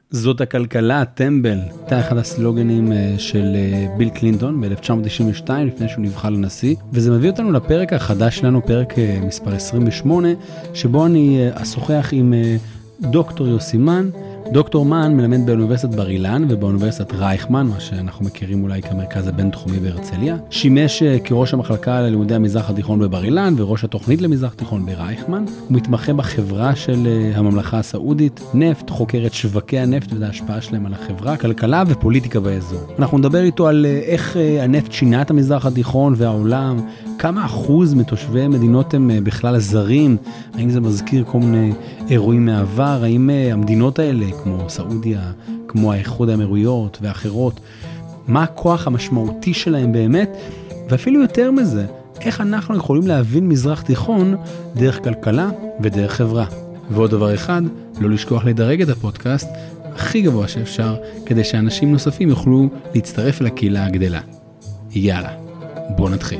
זאת הכלכלה, טמבל, הייתה אחד הסלוגנים של ביל קלינטון ב-1992, לפני שהוא נבחר לנשיא, וזה מביא אותנו לפרק החדש שלנו, פרק מספר 28, שבו אני אשוחח עם דוקטור יוסי מן. דוקטור מן מלמד באוניברסיטת בר אילן ובאוניברסיטת רייכמן, מה שאנחנו מכירים אולי כמרכז הבינתחומי בהרצליה. שימש כראש המחלקה ללימודי המזרח התיכון בבר אילן וראש התוכנית למזרח תיכון ברייכמן. הוא מתמחה בחברה של הממלכה הסעודית, נפט, חוקר את שווקי הנפט וההשפעה שלהם על החברה, כלכלה ופוליטיקה באזור. אנחנו נדבר איתו על איך הנפט שינה את המזרח התיכון והעולם, כמה אחוז מתושבי מדינות הם בכלל הזרים, האם זה מזכיר כל מיני אירועים מהעבר, האם המדינות האלה, כמו סעודיה, כמו האיחוד האמירויות ואחרות, מה הכוח המשמעותי שלהם באמת, ואפילו יותר מזה, איך אנחנו יכולים להבין מזרח תיכון דרך כלכלה ודרך חברה. ועוד דבר אחד, לא לשכוח לדרג את הפודקאסט הכי גבוה שאפשר, כדי שאנשים נוספים יוכלו להצטרף לקהילה הגדלה. יאללה, בוא נתחיל.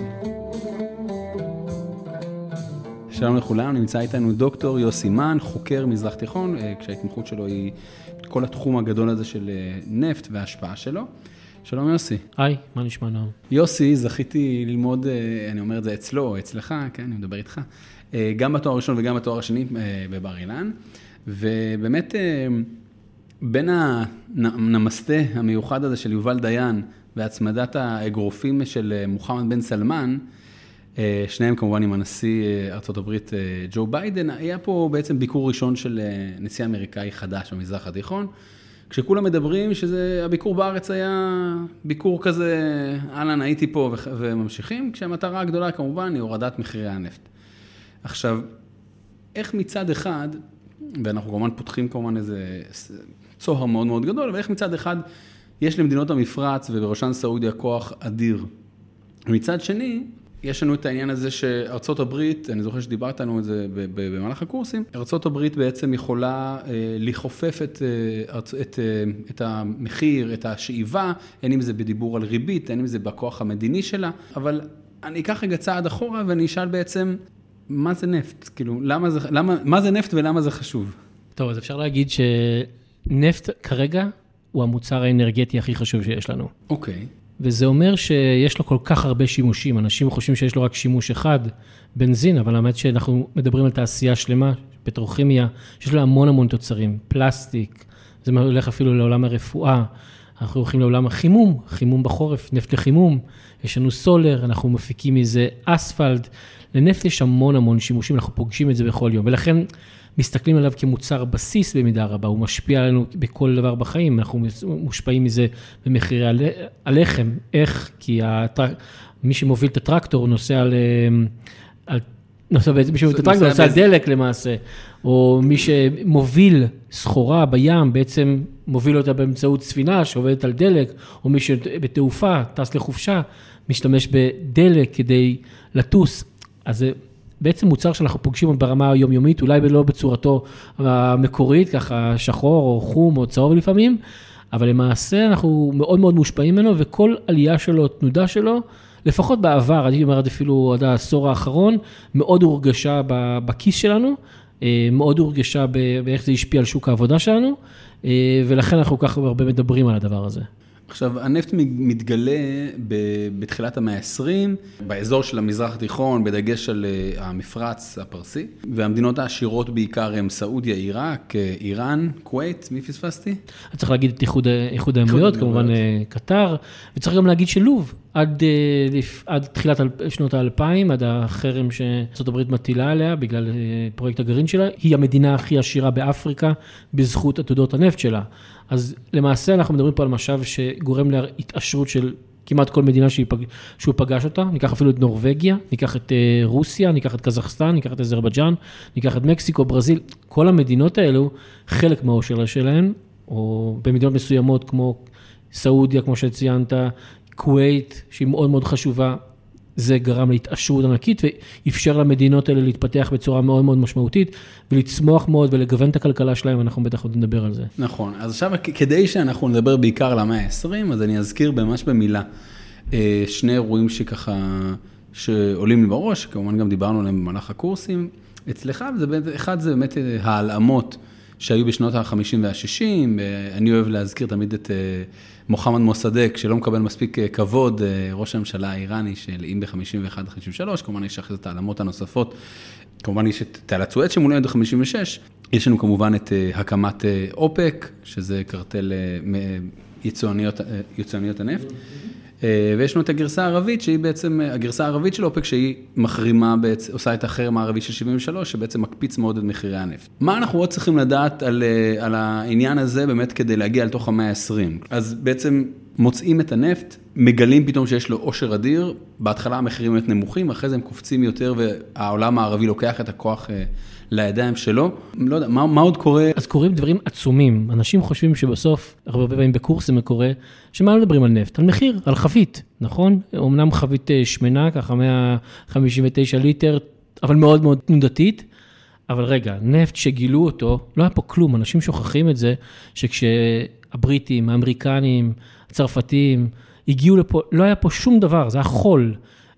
שלום לכולם, נמצא איתנו דוקטור יוסי מן, חוקר מזרח תיכון, כשההתמחות שלו היא כל התחום הגדול הזה של נפט וההשפעה שלו. שלום יוסי. היי, מה נשמע נועם? יוסי, זכיתי ללמוד, אני אומר את זה אצלו או אצלך, כן, אני מדבר איתך, גם בתואר הראשון וגם בתואר השני בבר אילן, ובאמת בין הנמסטה המיוחד הזה של יובל דיין והצמדת האגרופים של מוחמד בן סלמן, שניהם כמובן עם הנשיא ארצות הברית ג'ו ביידן, היה פה בעצם ביקור ראשון של נשיא אמריקאי חדש במזרח התיכון, כשכולם מדברים שהביקור בארץ היה ביקור כזה, אהלן, הייתי פה וממשיכים, כשהמטרה הגדולה כמובן היא הורדת מחירי הנפט. עכשיו, איך מצד אחד, ואנחנו כמובן פותחים כמובן איזה צוהר מאוד מאוד גדול, אבל איך מצד אחד יש למדינות המפרץ ובראשן סעודיה כוח אדיר. ומצד שני, יש לנו את העניין הזה שארצות הברית, אני זוכר שדיברת לנו את זה במהלך הקורסים, ארצות הברית בעצם יכולה לחופף את המחיר, את השאיבה, אין אם זה בדיבור על ריבית, אין אם זה בכוח המדיני שלה, אבל אני אקח רגע צעד אחורה ואני אשאל בעצם, מה זה נפט? כאילו, מה זה נפט ולמה זה חשוב? טוב, אז אפשר להגיד שנפט כרגע הוא המוצר האנרגטי הכי חשוב שיש לנו. אוקיי. וזה אומר שיש לו כל כך הרבה שימושים. אנשים חושבים שיש לו רק שימוש אחד, בנזין, אבל האמת שאנחנו מדברים על תעשייה שלמה, פטרוכימיה, שיש לו המון המון תוצרים, פלסטיק, זה הולך אפילו לעולם הרפואה, אנחנו הולכים לעולם החימום, חימום בחורף, נפט לחימום, יש לנו סולר, אנחנו מפיקים מזה אספלט, לנפט יש המון המון שימושים, אנחנו פוגשים את זה בכל יום, ולכן מסתכלים עליו כמוצר בסיס במידה רבה, הוא משפיע עלינו בכל דבר בחיים, אנחנו מושפעים מזה במחירי הלחם, איך? כי מי שמוביל את הטרקטור נוסע על דלק למעשה, או מי שמוביל סחורה בים, בעצם מוביל אותה באמצעות ספינה שעובדת על דלק, או מי שבתעופה טס לחופשה, משתמש בדלק כדי לטוס, אז זה בעצם מוצר שאנחנו פוגשים ברמה היומיומית, אולי לא בצורתו המקורית, ככה שחור או חום או צהוב לפעמים, אבל למעשה אנחנו מאוד מאוד מושפעים ממנו, וכל עלייה שלו, תנודה שלו, לפחות בעבר, אני אומר אפילו עד העשור האחרון, מאוד הורגשה בכיס שלנו, מאוד הורגשה באיך זה השפיע על שוק העבודה שלנו, ולכן אנחנו כך הרבה מדברים על הדבר הזה. עכשיו, הנפט מתגלה בתחילת המאה ה-20, באזור של המזרח התיכון, בדגש על המפרץ הפרסי, והמדינות העשירות בעיקר הם סעודיה, עיראק, איראן, כווית, מי פספסתי? צריך להגיד את איחוד האמירויות, כמובן קטר, וצריך גם להגיד שלוב, עד תחילת שנות ה-2000, עד החרם שארצות הברית מטילה עליה, בגלל פרויקט הגרעין שלה, היא המדינה הכי עשירה באפריקה, בזכות עתודות הנפט שלה. אז למעשה אנחנו מדברים פה על משאב שגורם להתעשרות של כמעט כל מדינה שהוא פגש אותה, ניקח אפילו את נורווגיה, ניקח את רוסיה, ניקח את קזחסטן, ניקח את אזרבייג'אן, ניקח את מקסיקו, ברזיל, כל המדינות האלו, חלק מהעושר שלהן, או במדינות מסוימות כמו סעודיה, כמו שציינת, כווית, שהיא מאוד מאוד חשובה, זה גרם להתעשרות ענקית, ואפשר למדינות האלה להתפתח בצורה מאוד מאוד משמעותית, ולצמוח מאוד ולגוון את הכלכלה שלהם, אנחנו בטח עוד נדבר על זה. נכון, אז עכשיו כדי שאנחנו נדבר בעיקר על המאה ה-20, אז אני אזכיר ממש במילה, שני אירועים שככה, שעולים לי בראש, כמובן גם דיברנו עליהם במהלך הקורסים, אצלך, אחד זה באמת העלמות שהיו בשנות ה-50 וה-60, אני אוהב להזכיר תמיד את מוחמד מוסדק, שלא מקבל מספיק כבוד, ראש הממשלה האיראני של אם ב-51-53, כמובן יש אחרי את העלמות הנוספות, כמובן יש את תעלת סואץ שמולדת ב-56, יש לנו כמובן את הקמת אופק, שזה קרטל יצואניות הנפט, ויש לנו את הגרסה הערבית, שהיא בעצם, הגרסה הערבית של אופק, שהיא מחרימה, עושה את החרם הערבי של 73, שבעצם מקפיץ מאוד את מחירי הנפט. מה אנחנו עוד צריכים לדעת על העניין הזה, באמת כדי להגיע לתוך המאה ה-20? אז בעצם מוצאים את הנפט, מגלים פתאום שיש לו עושר אדיר, בהתחלה המחירים באמת נמוכים, אחרי זה הם קופצים יותר, והעולם הערבי לוקח את הכוח לידיים שלו. לא יודע, מה עוד קורה? אז קוראים דברים עצומים. אנשים חושבים שבסוף, הרבה פעמים בקורסים קורה, שמה לא מדברים על נפט? על מחיר, על חבית, נכון? אמנם חבית שמנה, ככה 159 ליטר, אבל מאוד מאוד תנודתית. אבל רגע, נפט שגילו אותו, לא היה פה כלום. אנשים שוכחים את זה, שכשהבריטים, האמריקנים, הצרפתים, הגיעו לפה, לא היה פה שום דבר, זה היה חול.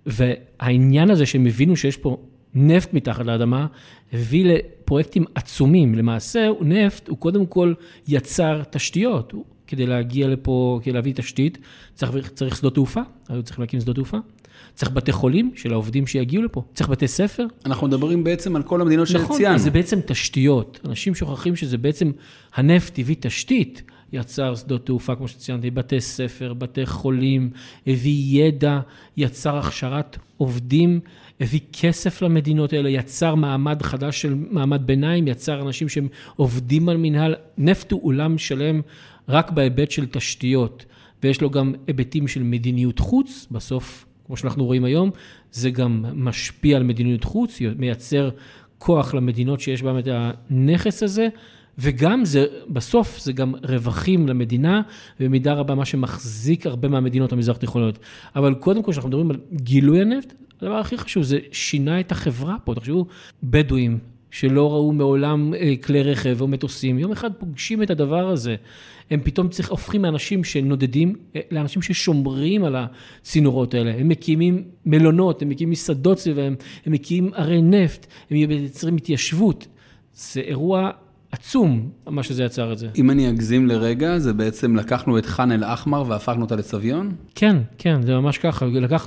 והעניין הזה שהם הבינו שיש פה נפט מתחת לאדמה, הביא לפרויקטים עצומים. למעשה, נפט הוא קודם כל יצר תשתיות. כדי להגיע לפה, כדי להביא תשתית, צריך שדות תעופה, היו צריכים להקים שדות תעופה. צריך בתי חולים של העובדים שיגיעו לפה, צריך בתי ספר. אנחנו מדברים בעצם על כל המדינות שציינו. נכון, זה בעצם תשתיות. אנשים שוכחים שזה בעצם, הנפט הביא תשתית, יצר שדות תעופה, כמו שציינתי, בתי ספר, בתי חולים, הביא ידע, יצר הכשרת עובדים, הביא כסף למדינות האלה, יצר מעמד חדש של מעמד ביניים, יצר אנשים שהם עובדים על מנהל. נפט הוא עולם שלם רק בהיבט של תשתיות, ויש לו גם היבטים של מדיניות חוץ, בסוף, כמו שאנחנו רואים היום, זה גם משפיע על מדיניות חוץ, מייצר כוח למדינות שיש בהם את הנכס הזה, וגם זה, בסוף זה גם רווחים למדינה, ובמידה רבה מה שמחזיק הרבה מהמדינות המזרח תיכוניות. אבל קודם כל, שאנחנו מדברים על גילוי הנפט, הדבר הכי חשוב, זה שינה את החברה פה. תחשבו, בדואים שלא ראו מעולם כלי רכב או מטוסים, יום אחד פוגשים את הדבר הזה, הם פתאום הופכים מאנשים שנודדים לאנשים ששומרים על הצינורות האלה. הם מקימים מלונות, הם מקימים מסעדות סביבם, הם מקימים ערי נפט, הם יוצרים התיישבות. זה אירוע עצום, מה שזה יצר את זה. אם אני אגזים לרגע, זה בעצם לקחנו את חאן אל-אחמר והפכנו אותה לצביון? כן, כן, זה ממש ככה.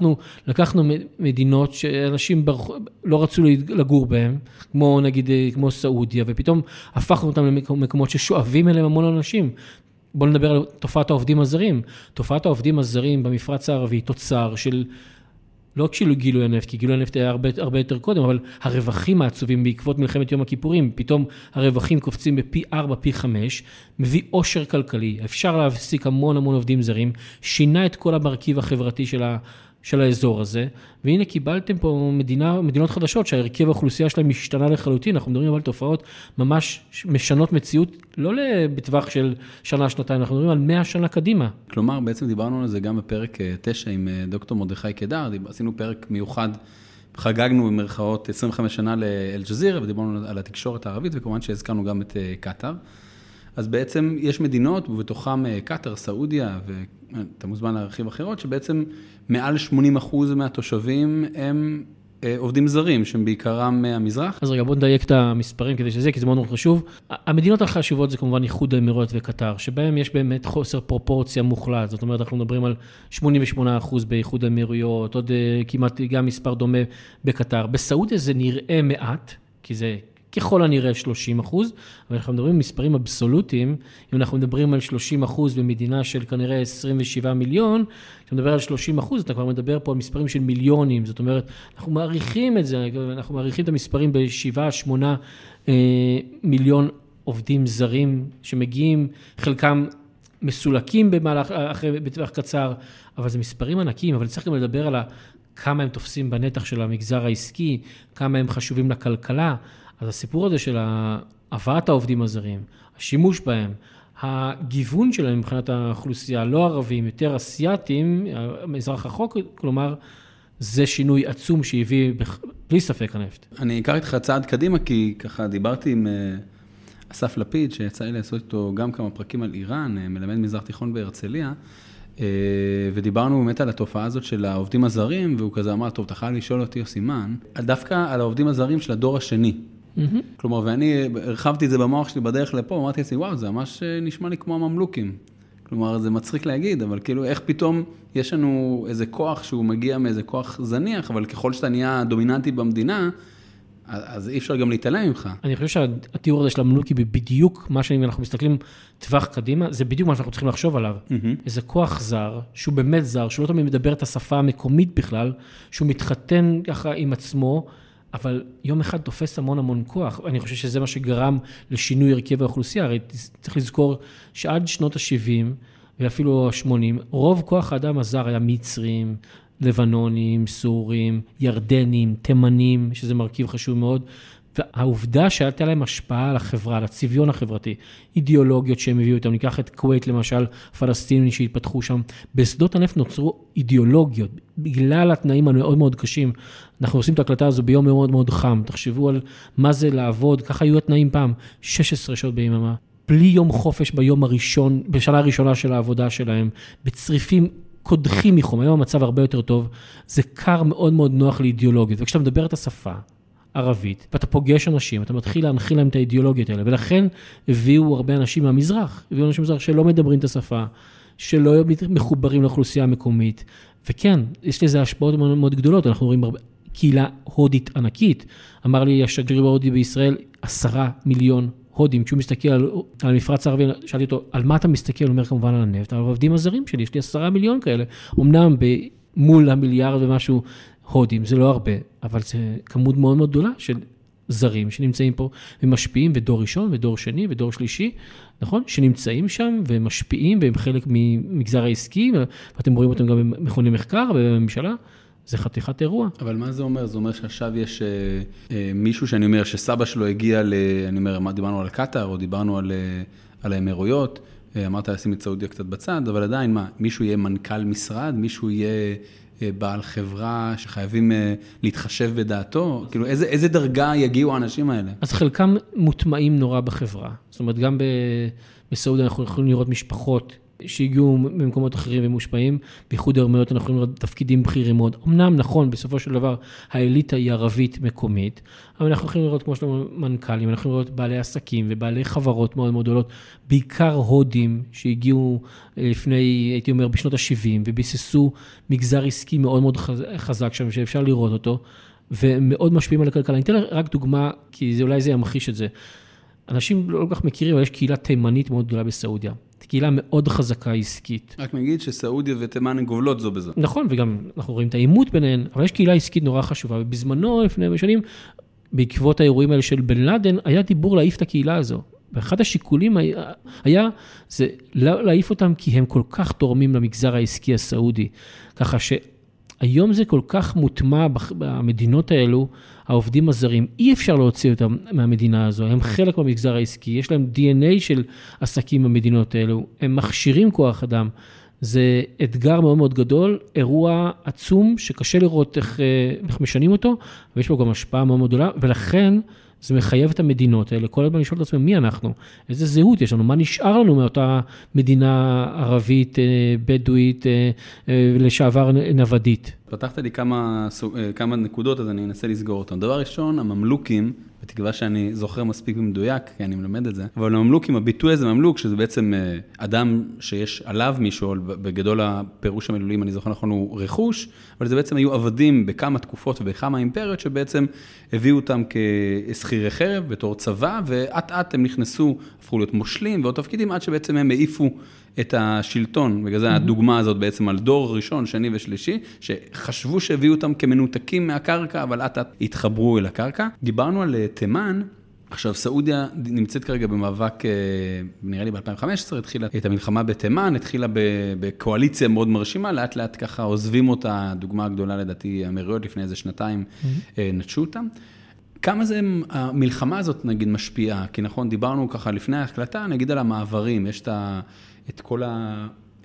לקחנו מדינות שאנשים לא רצו לגור בהן, כמו נגיד, כמו סעודיה, ופתאום הפכנו אותם למקומות ששואבים אליהם המון אנשים. בואו נדבר על תופעת העובדים הזרים. תופעת העובדים הזרים במפרץ הערבי, תוצר של, לא רק של גילוי הנפט, כי גילוי הנפט היה הרבה יותר קודם, אבל הרווחים העצובים בעקבות מלחמת יום הכיפורים, פתאום הרווחים קופצים בפי 4, פי 5, מביא עושר כלכלי, אפשר להפסיק המון עובדים זרים, שינה את כל המרכיב החברתי של האזור הזה, והנה קיבלתם פה מדינות חדשות, שההרכב האוכלוסייה שלהם משתנה לחלוטין, אנחנו מדברים על תופעות ממש משנות מציאות, לא בטווח של שנה, שנתיים, אנחנו מדברים על 100 שנה קדימה. כלומר, בעצם דיברנו על זה גם בפרק 9 עם דוקטור מרדכי קדר, עשינו פרק מיוחד, חגגנו במרכאות 25 שנה לאל-ג'זירה, ודיברנו על התקשורת הערבית, וכמובן שהזכרנו גם את קטר. אז בעצם יש מדינות, ובתוכם קטר, סעודיה, ואתה מוזמן להרחיב אחרות, שבעצם מעל 80% מהתושבים הם עובדים זרים, שהם בעיקרם מהמזרח. אז רגע, בוא נדייק את המספרים כדי שזה, כי זה מאוד מאוד חשוב. המדינות החשובות זה כמובן איחוד האמירויות וקטר, שבהם יש באמת חוסר פרופורציה מוחלט. זאת אומרת, אנחנו מדברים על 88% באיחוד האמירויות, עוד כמעט גם מספר דומה בקטר. בסעודיה זה נראה מעט, כי זה ככל הנראה 30%, אבל אנחנו מדברים על מספרים אבסולוטיים, אם אנחנו מדברים על 30% במדינה של כנראה 27 מיליון, כשאתה מדבר על 30%, אתה כבר מדבר פה על מספרים של מיליונים, זאת אומרת, אנחנו מעריכים את זה, אנחנו מעריכים את המספרים ב7-8 מיליון עובדים זרים שמגיעים, חלקם מסולקים בטווח קצר, אבל זה מספרים ענקיים, אבל צריך גם לדבר על כמה הם תופסים בנתח של המגזר העסקי, כמה הם חשובים לכלכלה, אז הסיפור הזה של הבאת העובדים הזרים, השימוש בהם, הגיוון שלהם מבחינת האוכלוסייה, לא ערבים, יותר אסייתים, מזרח רחוק, כלומר, זה שינוי עצום שהביא בלי ספק הנפט. אני אקח איתך צעד קדימה, כי ככה דיברתי עם אסף לפיד, שיצא לי לעשות איתו גם כמה פרקים על איראן, מלמד מזרח תיכון בהרצליה, ודיברנו באמת על התופעה הזאת של העובדים הזרים, והוא כזה אמר, טוב, אתה חייב לשאול אותי או סימן, דווקא על העובדים הזרים של הדור השני. כלומר, ואני הרחבתי את זה במוח שלי בדרך לפה, אמרתי לעצמי, וואו, זה ממש נשמע לי כמו הממלוכים. כלומר, זה מצחיק להגיד, אבל כאילו, איך פתאום יש לנו איזה כוח שהוא מגיע מאיזה כוח זניח, אבל ככל שאתה נהיה דומיננטי במדינה, אז אי אפשר גם להתעלם ממך. אני חושב שהתיאור הזה של הממלוכי בדיוק מה שאם אנחנו מסתכלים טווח קדימה, זה בדיוק מה שאנחנו צריכים לחשוב עליו. איזה כוח זר, שהוא באמת זר, שהוא לא תמיד מדבר את השפה המקומית בכלל, שהוא מתחתן ככה עם עצמו, אבל יום אחד תופס המון כוח. אני חושב שזה מה שגרם לשינוי הרכב האוכלוסייה. הרי צריך לזכור שעד שנות ה-70 ואפילו ה-80, רוב כוח האדם הזר היה מצרים, לבנונים, סורים, ירדנים, תימנים, שזה מרכיב חשוב מאוד. והעובדה שהייתה להם השפעה על החברה, על הצביון החברתי, אידיאולוגיות שהם הביאו איתם, ניקח את כווית למשל, פלסטינים שהתפתחו שם, בשדות הנפט נוצרו אידיאולוגיות, בגלל התנאים המאוד מאוד קשים, אנחנו עושים את ההקלטה הזו ביום מאוד מאוד חם, תחשבו על מה זה לעבוד, ככה היו התנאים פעם, 16 שעות ביממה, בלי יום חופש ביום הראשון, בשנה הראשונה של העבודה שלהם, בצריפים קודחים מחום, היום המצב הרבה יותר טוב, זה קר מאוד מאוד נוח לאידיאולוגיות, וכשאתה מדבר את השפה, ערבית, ואתה פוגש אנשים, אתה מתחיל להנחיל להם את האידיאולוגיות האלה, ולכן הביאו הרבה אנשים מהמזרח, הביאו אנשים מהמזרח שלא מדברים את השפה, שלא מחוברים לאוכלוסייה המקומית, וכן, יש לזה השפעות מאוד מאוד גדולות, אנחנו רואים קהילה הודית ענקית, אמר לי השגריר ההודי בישראל, 10 מיליון הודים, כשהוא מסתכל על המפרץ הערבי, שאלתי אותו, על מה אתה מסתכל? הוא אומר כמובן על הנפט, על העובדים הזרים שלי, יש לי 10 מיליון כאלה, אמנם מול המיליארד ומשהו, הודים, זה לא הרבה, אבל זה כמות מאוד מאוד גדולה של זרים שנמצאים פה ומשפיעים, ודור ראשון ודור שני ודור שלישי, נכון? שנמצאים שם ומשפיעים, והם חלק ממגזר העסקי, ואתם רואים אותם גם במכוני מחקר ובממשלה, זה חתיכת אירוע. אבל מה זה אומר? זה אומר שעכשיו יש מישהו שאני אומר שסבא שלו הגיע אני אומר, דיברנו על קטר, או דיברנו על האמירויות, אמרת לשים את סעודיה קצת בצד, אבל עדיין מה? מישהו יהיה מנכ"ל משרד, מישהו יהיה בעל חברה שחייבים להתחשב בדעתו? כאילו, איזה דרגה יגיעו האנשים האלה? אז חלקם מוטמעים נורא בחברה. זאת אומרת, גם בסעודיה אנחנו יכולים לראות משפחות שהגיעו ממקומות אחרים ומושפעים, בייחוד האמירויות אנחנו יכולים לראות תפקידים בכירים מאוד. אמנם נכון, בסופו של דבר, האליטה היא ערבית מקומית, אבל אנחנו יכולים לראות כמו שלנו מנכ"לים, אנחנו יכולים לראות בעלי עסקים ובעלי חברות מאוד מאוד גדולות, בעיקר הודים שהגיעו לפני, הייתי אומר, בשנות ה-70, וביססו מגזר עסקי מאוד מאוד חזק שם, שאפשר לראות אותו, ומאוד משפיעים על הכלכלה. אני אתן רק דוגמה, כי אולי זה ימחיש את זה. אנשים לא כל כך מכירים, אבל יש קהילה תימנית מאוד גדולה בסעודיה. קהילה מאוד חזקה עסקית. רק נגיד שסעודיה ותימן הן גובלות זו בזו. נכון, וגם אנחנו רואים את העימות ביניהן, אבל יש קהילה עסקית נורא חשובה, ובזמנו, לפני שנים, בעקבות האירועים האלה של בן לאדן, היה דיבור להעיף את הקהילה הזו. ואחד השיקולים היה, זה להעיף אותם, כי הם כל כך תורמים למגזר העסקי הסעודי. ככה שהיום זה כל כך מוטמע במדינות האלו, העובדים הזרים, אי אפשר להוציא אותם מהמדינה הזו, הם חלק מהמגזר העסקי, יש להם DNA של עסקים במדינות האלו, הם מכשירים כוח אדם, זה אתגר מאוד מאוד גדול, אירוע עצום שקשה לראות איך משנים אותו, ויש פה גם השפעה מאוד מאוד גדולה, ולכן זה מחייב את המדינות האלה, כל הזמן לשאול את עצמם מי אנחנו, איזה זהות יש לנו, מה נשאר לנו מאותה מדינה ערבית, בדואית, לשעבר נוודית. פתחת לי כמה נקודות, אז אני אנסה לסגור אותם. דבר ראשון, הממלוכים, בתקווה שאני זוכר מספיק במדויק, כי אני מלמד את זה, אבל הממלוכים, הביטוי הזה ממלוק, שזה בעצם אדם שיש עליו מישהו, בגדול הפירוש המילולים, אני זוכר נכון, הוא רכוש, אבל זה בעצם היו עבדים בכמה תקופות ובכמה אימפריות, שבעצם הביאו אותם כשכירי חרב, בתור צבא, ואט-אט הם נכנסו, הפכו להיות מושלים ועוד תפקידים, עד שבעצם הם העיפו את השלטון, בגלל זה הדוגמה הזאת בעצם על דור ראשון, שני ושלישי, שחשבו שהביאו אותם כמנותקים מהקרקע, אבל עד התחברו אל הקרקע. דיברנו על תימן, עכשיו סעודיה נמצאת כרגע במאבק, נראה לי ב-2015, התחילה את המלחמה בתימן, התחילה בקואליציה מאוד מרשימה, לאט לאט ככה עוזבים אותה, דוגמה גדולה לדעתי, האמירויות לפני איזה שנתיים נטשו אותם. כמה זה המלחמה הזאת נגיד משפיעה? כי נכון, דיברנו ככה לפני ההקלטה, נגיד על המעברים, יש את כל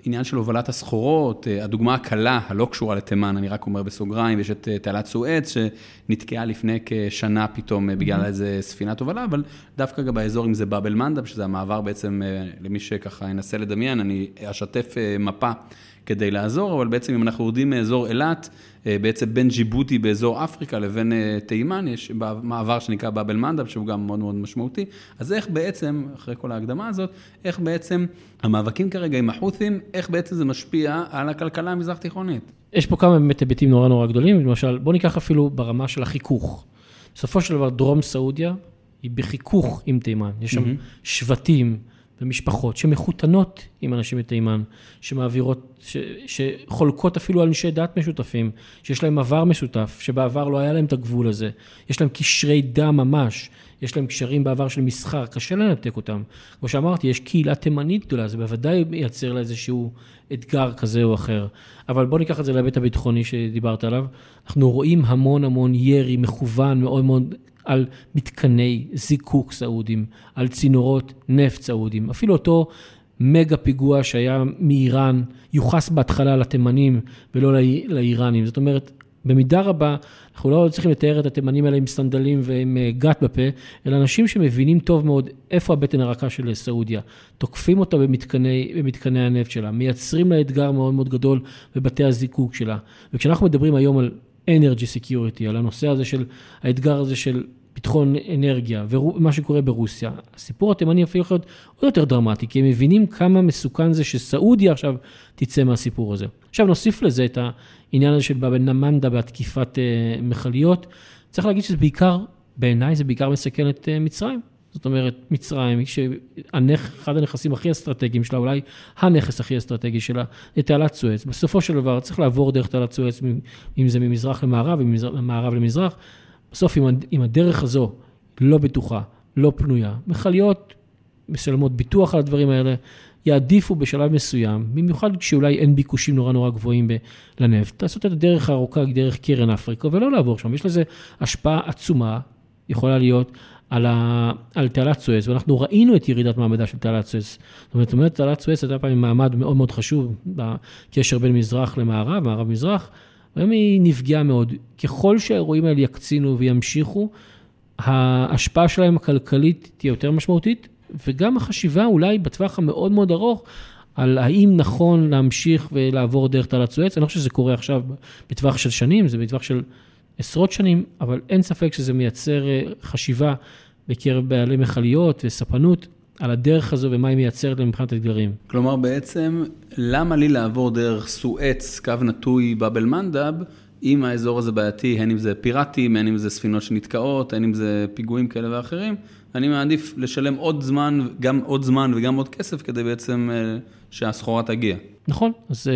עניין של הובלת הסחורות, הדוגמה הקלה, הלא קשורה לתימן, אני רק אומר בסוגריים, יש את תעלת סואץ שנתקעה לפני כשנה פתאום בגלל איזה ספינת הובלה, אבל דווקא גם באזור אם זה באב אל-מנדב, שזה המעבר בעצם, למי שככה ינסה לדמיין, אני אשתף מפה כדי לעזור, אבל בעצם אם אנחנו יורדים מאזור אילת, בעצם בין ג'יבוטי באזור אפריקה לבין תימן, יש מעבר שנקרא באב אל-מנדב, שהוא גם מאוד מאוד משמעותי. אז איך בעצם, אחרי כל ההקדמה הזאת, איך בעצם המאבקים כרגע עם החות'ים, איך בעצם זה משפיע על הכלכלה המזרח תיכונית? יש פה כמה באמת היבטים נורא נורא גדולים, למשל, בוא ניקח אפילו ברמה של החיכוך. בסופו של דבר, דרום סעודיה היא בחיכוך עם תימן. יש שם שבטים ומשפחות שמחותנות עם אנשים מתימן, שמעבירות, שחולקות אפילו על אנשי דת משותפים, שיש להם עבר משותף, שבעבר לא היה להם את הגבול הזה. יש להם קשרי דם ממש, יש להם קשרים בעבר של מסחר, קשה לנתק אותם. כמו שאמרתי, יש קהילה תימנית גדולה, זה בוודאי מייצר לה איזשהו אתגר כזה או אחר. אבל בוא ניקח את זה להיבט הביטחוני שדיברת עליו. אנחנו רואים המון ירי מכוון מאוד מאוד על מתקני זיקוק סעודים, על צינורות נפט סעודים. אפילו אותו מגה פיגוע שהיה מאיראן, יוחס בהתחלה לתימנים ולא לאיראנים. זאת אומרת, במידה רבה, אנחנו לא צריכים לתאר את התימנים האלה עם סנדלים ועם גת בפה, אלא אנשים שמבינים טוב מאוד איפה הבטן הרכה של סעודיה, תוקפים אותה במתקני הנפט שלה, מייצרים לה אתגר מאוד מאוד גדול בבתי הזיקוק שלה. וכשאנחנו מדברים היום על energy security, על הנושא הזה של, האתגר הזה של ביטחון אנרגיה, ומה שקורה ברוסיה, הסיפור התימני אפילו יכול להיות עוד יותר דרמטי, כי הם מבינים כמה מסוכן זה שסעודיה עכשיו תצא מהסיפור הזה. עכשיו נוסיף לזה את העניין הזה של באב אל-מנדב בהתקיפת מכליות. צריך להגיד שזה בעיקר, בעיניי זה בעיקר מסכן את מצרים. זאת אומרת, מצרים, אחד הנכסים הכי אסטרטגיים שלה, אולי הנכס הכי אסטרטגי שלה, זה תעלת סואץ. בסופו של דבר צריך לעבור דרך תעלת סואץ, אם זה ממזרח למערב, ממערב למזרח. בסוף, אם הדרך הזו לא בטוחה, לא פנויה, מכליות משלמות ביטוח על הדברים האלה, יעדיפו בשלב מסוים, במיוחד כשאולי אין ביקושים נורא נורא גבוהים לנפט, לעשות את הדרך הארוכה דרך קרן אפריקה, ולא לעבור שם. יש לזה השפעה עצומה, יכולה להיות על תעלת סואץ, ואנחנו ראינו את ירידת מעמדה של תעלת סואץ. זאת אומרת, תעלת סואץ הייתה פעמים מעמד מאוד מאוד חשוב, בקשר בין מזרח למערב, מערב-מזרח, והיום היא נפגעה מאוד. ככל שהאירועים האלה יקצינו וימשיכו, ההשפעה שלהם הכלכלית תהיה יותר משמעותית, וגם החשיבה אולי בטווח המאוד מאוד ארוך, על האם נכון להמשיך ולעבור דרך תעלת סואץ. אני לא חושב שזה קורה עכשיו בטווח של שנים, זה בטווח של עשרות שנים, אבל אין ספק שזה מייצר חשיבה בקרב בעלי מכליות וספנות, על הדרך הזו ומה היא מייצרת למבחינת אתגרים. כלומר, בעצם, למה לי לעבור דרך סואץ, קו נטוי באב אל-מנדב, אם האזור הזה בעייתי, הן אם זה פיראטים, הן אם זה ספינות שנתקעות, הן אם זה פיגועים כאלה ואחרים, אני מעדיף לשלם עוד זמן, גם עוד זמן וגם עוד כסף, כדי בעצם שהסחורה תגיע. נכון,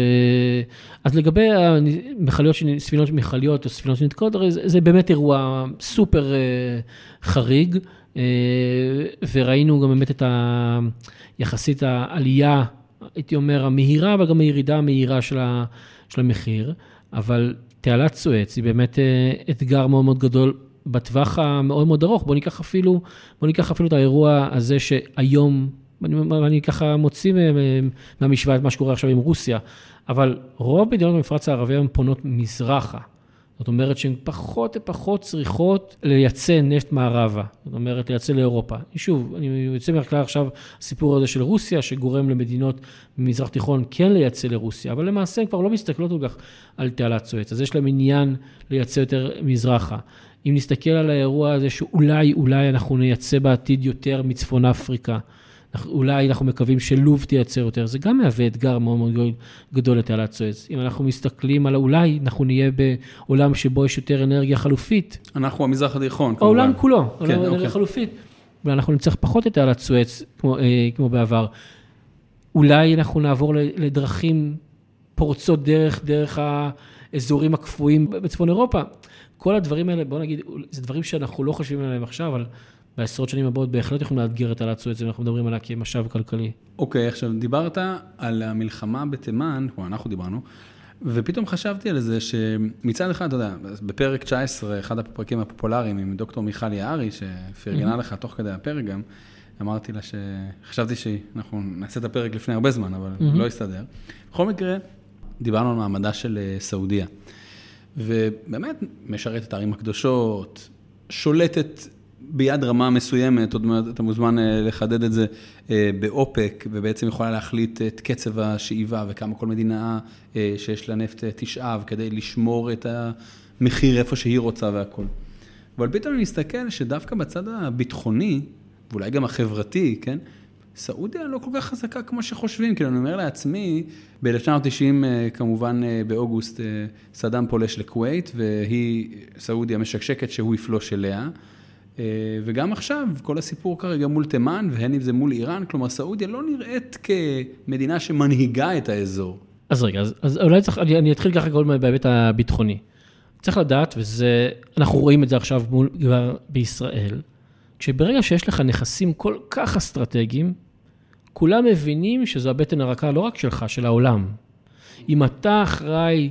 אז לגבי המכליות, ספינות מכליות או ספינות שנתקעות, זה באמת אירוע סופר חריג, וראינו גם באמת את יחסית העלייה, הייתי אומר, המהירה, אבל גם הירידה המהירה של המחיר, אבל תעלת סואץ היא באמת אתגר מאוד מאוד גדול בטווח המאוד מאוד ארוך. בוא ניקח אפילו את האירוע הזה שהיום, אני ככה מוציא מהמשוואה את מה שקורה עכשיו עם רוסיה, אבל רוב מדינות המפרץ הערבי הן פונות מזרחה. זאת אומרת שהן פחות ופחות צריכות לייצא נפט מערבה. זאת אומרת, לייצא לאירופה. שוב, אני יוצא מהכלל עכשיו הסיפור הזה של רוסיה, שגורם למדינות במזרח תיכון כן לייצא לרוסיה, אבל למעשה הן כבר לא מסתכלות כל כך על תעלת סואץ. אז יש להם עניין לייצא יותר מזרחה. אם נסתכל על האירוע הזה שאולי אנחנו נייצא בעתיד יותר מצפון אפריקה, אולי אנחנו מקווים שלוב תייצר יותר, זה גם מהווה אתגר מאוד מאוד גדול לתעלת סואץ. אם אנחנו מסתכלים על אולי אנחנו נהיה בעולם שבו יש יותר אנרגיה חלופית. אנחנו המזרח התיכון. העולם כולו, אנרגיה חלופית. ואנחנו נצטרך פחות את תעלת סואץ כמו בעבר. אולי אנחנו נעבור לדרכים פורצות דרך האזורים הקפואים בצפון אירופה. כל הדברים האלה, בוא נגיד, זה דברים שאנחנו לא חושבים עליהם עכשיו, אבל בעשרות שנים הבאות בהחלט יכולים לאתגר את תעלת סואץ, ואנחנו מדברים עליה כמשאב כלכלי. אוקיי, עכשיו דיברת על המלחמה בתימן, כמו אנחנו דיברנו, ופתאום חשבתי על זה שמצד אחד, אתה יודע, בפרק 19, אחד הפרקים הפופולריים עם דוקטור מיכל יערי, שפרגנה לך תוך כדי הפרק גם, אמרתי לה שחשבתי שאנחנו נעשה את הפרק לפני הרבה זמן, אבל לא יסתדר. בכל מקרה, דיברנו על מעמדה של סעודיה, ובאמת משרת את הערים הקדושות, שולטת ביד רמה מסוימת, עוד מעט אתה מוזמן לחדד את זה באופק, ובעצם יכולה להחליט את קצב השאיבה, וכמה כל מדינה שיש לה נפט תשאב, כדי לשמור את המחיר איפה שהיא רוצה והכל. אבל פתאום אני מסתכל שדווקא בצד הביטחוני, ואולי גם החברתי, כן? סעודיה לא כל כך חזקה כמו שחושבים, כי אני אומר לעצמי, ב-1990 כמובן באוגוסט סדאם פולש לכווית, והיא סעודיה משקשקת שהוא יפלוש אליה, וגם עכשיו כל הסיפור כרגע מול תימן, והן אם זה מול איראן, כלומר סעודיה לא נראית כמדינה שמנהיגה את האזור. אז רגע, אז אולי צריך, אני אתחיל ככה כל בהיבט הביטחוני. צריך לדעת, וזה, אנחנו רואים את זה עכשיו מול בישראל, כשברגע שיש לך נכסים כל כך אסטרטגיים, כולם מבינים שזו הבטן הרכה לא רק שלך, של העולם. אם אתה אחראי,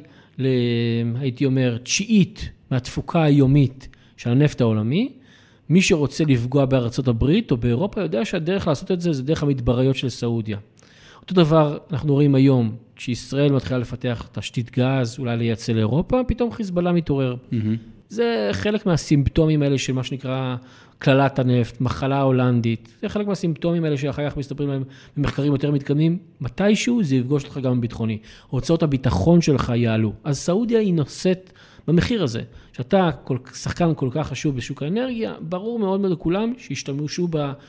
הייתי אומר, 9% מהתפוקה היומית של הנפט העולמי, מי שרוצה לפגוע בארצות הברית או באירופה יודע שהדרך לעשות את זה, זה דרך המדבריות של סעודיה. אותו דבר אנחנו רואים היום, כשישראל מתחילה לפתח תשתית גז, אולי לייצא לאירופה, פתאום חיזבאללה מתעורר. זה חלק מהסימפטומים האלה של מה שנקרא כללת הנפט, מחלה הולנדית. זה חלק מהסימפטומים האלה שאחר כך מסתפרים להם במחקרים יותר מתקדמים. מתישהו זה יפגוש אותך גם בביטחוני. הוצאות הביטחון שלך יעלו. אז סעודיה היא נושאת במחיר הזה. שאתה שחקן כל כך חשוב בשוק האנרגיה, ברור מאוד מאוד לכולם שישתמשו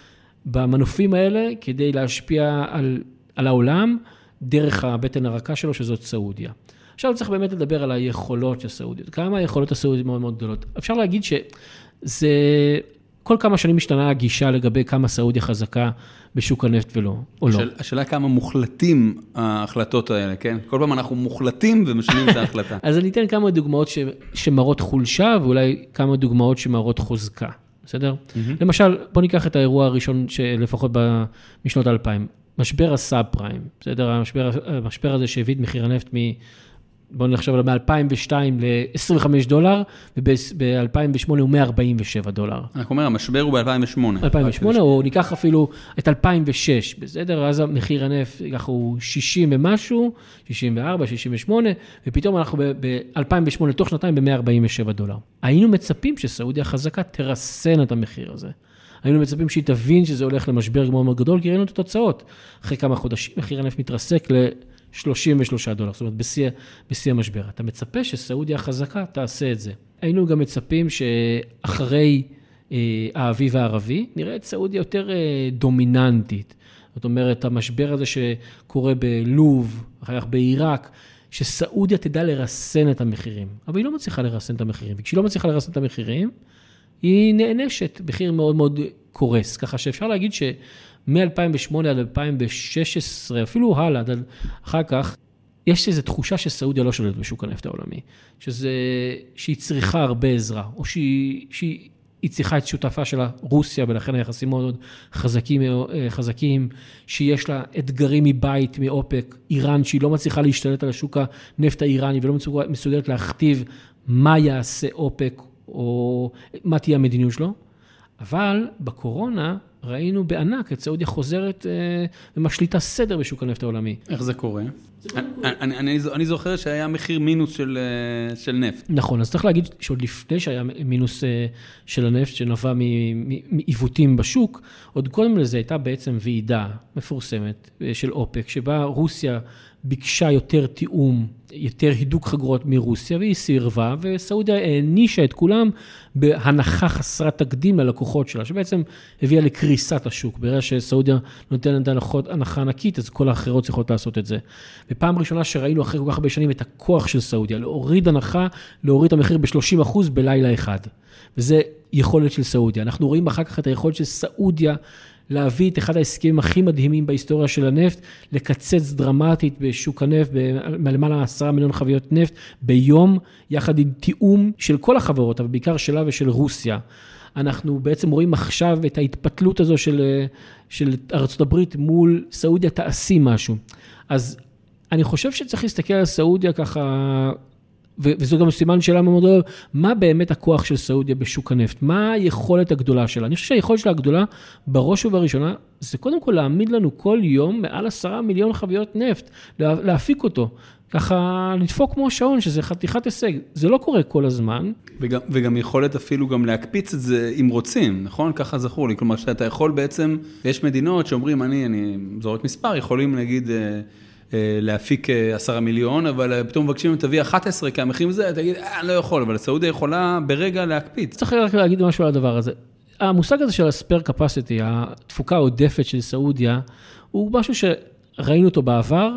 במנופים האלה כדי להשפיע על העולם דרך הבטן הרכה שלו, שזאת סעודיה. עכשיו צריך באמת לדבר על היכולות של סעודיה. כמה היכולות הסעודיות מאוד מאוד גדולות. אפשר להגיד שזה, כל כמה שנים משתנה הגישה לגבי כמה סעודיה חזקה בשוק הנפט ולא, או לא. השאלה כמה מוחלטים ההחלטות האלה, כן? כל פעם אנחנו מוחלטים ומשנים את ההחלטה. אז אני אתן כמה דוגמאות שמראות חולשה, ואולי כמה דוגמאות שמראות חוזקה. בסדר? למשל, בוא ניקח את האירוע הראשון שלפחות משנות 2000. משבר הסאב פריים. בסדר? המשבר הזה שהביא את מחיר הנפט בואו נחשב עליו מ-2002 ל-$25, וב-2008 הוא $147. אנחנו אומר, המשבר הוא ב-2008. 2008, או ניקח אפילו את 2006, בסדר? אז מחיר הנפט הוא 60 ומשהו, 64, 68, ופתאום אנחנו ב-2008, תוך שנתיים, ב-$147. היינו מצפים שסעודיה חזקה תרסן את המחיר הזה. היינו מצפים שהיא תבין שזה הולך למשבר מאוד מאוד גדול, כי ראינו את התוצאות. אחרי כמה חודשים, מחיר הנפט מתרסק $33, זאת אומרת, בשיא המשבר. אתה מצפה שסעודיה החזקה תעשה את זה. היינו גם מצפים שאחרי האביב הערבי, נראה את סעודיה יותר דומיננטית. זאת אומרת, המשבר הזה שקורה בלוב, אחר כך בעיראק, שסעודיה תדע לרסן את המחירים. אבל היא לא מצליחה לרסן את המחירים. וכשהיא לא מצליחה לרסן את המחירים, היא נענשת, מחיר מאוד מאוד קורס. ככה שאפשר להגיד מ-2008 עד 2016, אפילו הלאה, אחר כך, יש איזו תחושה שסעודיה לא שולטת בשוק הנפט העולמי, שהיא צריכה הרבה עזרה, או שהיא צריכה את שותפה שלה, רוסיה, ולכן היחסים מאוד חזקים, שיש לה אתגרים מבית, מאופק, איראן, שהיא לא מצליחה להשתלט על השוק הנפט האיראני, ולא מסוגלת להכתיב מה יעשה אופק, או מה תהיה המדיניות שלו. אבל בקורונה ראינו בענק את סעודיה חוזרת ומשליטה סדר בשוק הנפט העולמי. איך זה קורה? אני זוכר שהיה מחיר מינוס של נפט. נכון, אז צריך להגיד שעוד לפני שהיה מינוס של הנפט שנבע מעיוותים בשוק, עוד קודם לזה הייתה בעצם ועידה מפורסמת של אופק, שבה רוסיה ביקשה יותר תיאום, יותר הידוק חגורות מרוסיה, והיא סירבה, וסעודיה הענישה את כולם בהנחה חסרת תקדים ללקוחות שלה, שבעצם הביאה לקריסת השוק. ברגע שסעודיה נותנת הנחה ענקית, אז כל האחרות צריכות לעשות את זה. ופעם ראשונה שראינו אחרי כל כך הרבה שנים את הכוח של סעודיה, להוריד הנחה, להוריד המחיר ב-30% בלילה אחד. וזה יכולת של סעודיה. אנחנו רואים אחר כך את היכולת של סעודיה, להביא את אחד ההסכמים הכי מדהימים בהיסטוריה של הנפט, לקצץ דרמטית בשוק הנפט, למעלה 10 מיליון חביות נפט ביום, יחד עם תיאום של כל החברות, אבל בעיקר שלה ושל רוסיה. אנחנו בעצם רואים עכשיו את ההתפתלות הזו של ארצות הברית מול סעודיה, תעשי משהו. אז אני חושב שצריך להסתכל על סעודיה ככה, וזו גם סימן שאלה מאוד גדולה, מה באמת הכוח של סעודיה בשוק הנפט? מה היכולת הגדולה שלה? אני חושב שהיכולת שלה הגדולה, בראש ובראשונה, זה קודם כל להעמיד לנו כל יום מעל 10 מיליון חביות נפט, להפיק אותו. ככה לדפוק כמו שעון, שזה חתיכת הישג. זה לא קורה כל הזמן. וגם יכולת אפילו גם להקפיץ את זה אם רוצים, נכון? ככה זכור לי. כלומר, שאתה יכול בעצם, יש מדינות שאומרים, אני זורק מספר, יכולים להגיד, להפיק 10 מיליון, אבל פתאום מבקשים תביא 11, כי המחירים זה, תגיד, אני לא יכול, אבל סעודיה יכולה ברגע להקפיץ. צריך רק להגיד משהו על הדבר הזה. המושג הזה של הספר קפסיטי, התפוקה העודפת של סעודיה, הוא משהו שראינו אותו בעבר,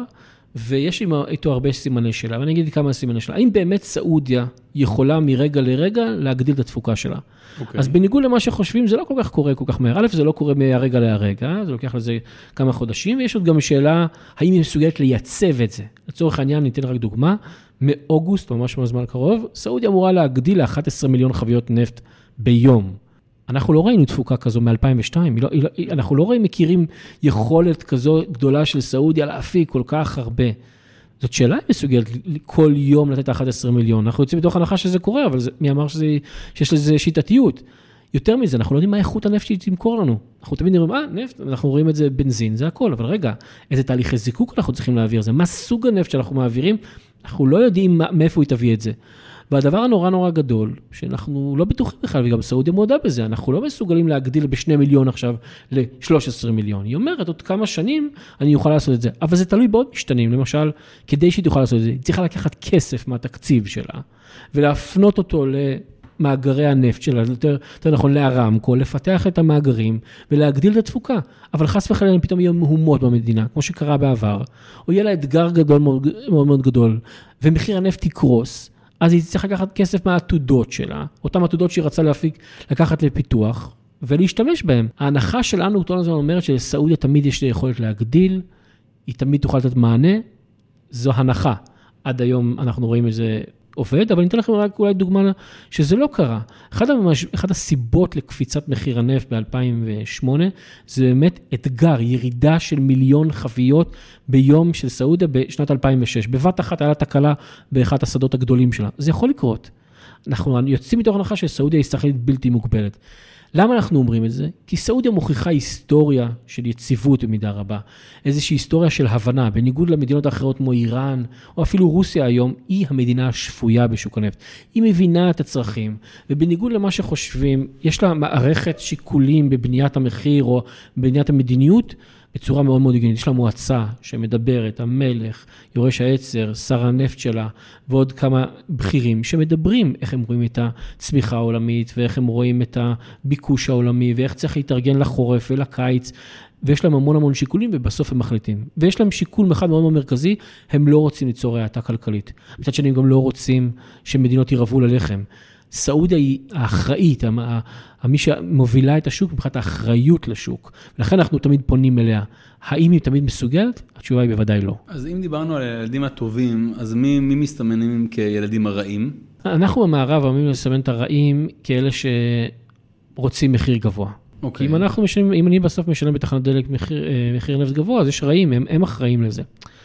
ויש איתו הרבה סימני שלה, ואני אגיד כמה סימני שלה. האם באמת סעודיה יכולה מרגע לרגע להגדיל את התפוקה שלה? Okay. אז בניגוד למה שחושבים, זה לא כל כך קורה כל כך מהר. א', זה לא קורה מהרגע להרגע, זה לוקח לזה כמה חודשים, ויש עוד גם שאלה, האם היא מסוגלת לייצב את זה? לצורך העניין, ניתן רק דוגמה, מאוגוסט, ממש מהזמן קרוב, סעודיה אמורה להגדיל ל-11 מיליון חביות נפט ביום. אנחנו לא ראינו תפוקה כזו מ-2002, אנחנו לא מכירים יכולת כזו גדולה של סעודיה להפיק כל כך הרבה. זאת שאלה מסוגלת כל יום לתת 11 מיליון. אנחנו יוצאים בתוך הנחה שזה קורה, אבל מי אמר שיש לזה שיטתיות. יותר מזה, אנחנו לא יודעים מה איכות הנפט שהיא תמכור לנו. אנחנו תמיד נראים, נפט, אנחנו רואים את זה בנזין, זה הכל. אבל רגע, איזה תהליכי זיקוק אנחנו צריכים להעביר? זה מה סוג הנפט שאנחנו מעבירים? אנחנו לא יודעים מאיפה היא תביא את זה. והדבר הנורא נורא גדול, שאנחנו לא בטוחים בכלל, וגם סעודיה מודה בזה, אנחנו לא מסוגלים להגדיל ב2 מיליון עכשיו ל-13 מיליון. היא אומרת, עוד כמה שנים אני אוכל לעשות את זה. אבל זה תלוי בעוד משתנים, למשל, כדי שהיא תוכל לעשות את זה, היא צריכה לקחת כסף מהתקציב שלה, ולהפנות אותו למאגרי הנפט שלה, יותר נכון לארמקו, לפתח את המאגרים, ולהגדיל את התפוקה. אבל חס וחלילה פתאום יהיו מהומות במדינה, כמו שקרה בעבר, או יהיה לה אתגר גדול מאוד מאוד גדול, ומחיר הנפט יקרוס, אז היא צריכה לקחת כסף מהעתודות שלה, אותם עתודות שהיא רצה להפיק, לקחת לפיתוח, ולהשתמש בהם. ההנחה שלנו, אותו הזמן אומרת שלסעודיה תמיד יש יכולת להגדיל, היא תמיד תוכל לתת מענה, זו הנחה. עד היום אנחנו רואים איזה עובד, אבל אני אתן לכם רק אולי דוגמה שזה לא קרה. אחד הסיבות לקפיצת מחיר הנפט ב-2008, זה באמת אתגר, ירידה של 1,000,000 חביות ביום של סעודיה בשנת 2006. בבת אחת היה תקלה באחד השדות הגדולים שלה. זה יכול לקרות. אנחנו יוצאים מתוך הנחה שסעודיה היא שחקנית בלתי מוגבלת. למה אנחנו אומרים את זה? כי סעודיה מוכיחה היסטוריה של יציבות במידה רבה. איזושהי היסטוריה של הבנה, בניגוד למדינות האחרות כמו איראן, או אפילו רוסיה היום, היא המדינה השפויה בשוק הנפט. היא מבינה את הצרכים, ובניגוד למה שחושבים, יש לה מערכת שיקולים בבניית המחיר, או בבניית המדיניות, בצורה מאוד מאוד הגיונית. יש לה מועצה שמדברת, המלך, יורש העצר, שר הנפט שלה, ועוד כמה בכירים שמדברים איך הם רואים את הצמיחה העולמית, ואיך הם רואים את הביקוש העולמי, ואיך צריך להתארגן לחורף ולקיץ, ויש להם המון שיקולים, ובסוף הם מחליטים. ויש להם שיקול אחד מאוד מאוד מרכזי, הם לא רוצים ליצור האטה כלכלית. מצד שני, הם גם לא רוצים שמדינות ירעבו ללחם. סעודיה היא האחראית, מי שמובילה את השוק, מבחינת האחריות לשוק. ולכן אנחנו תמיד פונים אליה. האם היא תמיד מסוגלת? התשובה היא בוודאי לא. אז אם דיברנו על הילדים הטובים, אז מי מסתמנים כילדים הרעים? אנחנו במערב אומרים לסמן את הרעים כאלה שרוצים מחיר גבוה. כי אם אנחנו משלמים, אם אני בסוף משלם בתחנת דלק מחיר נפט גבוה, אז יש רעים, הם אחראים לזה.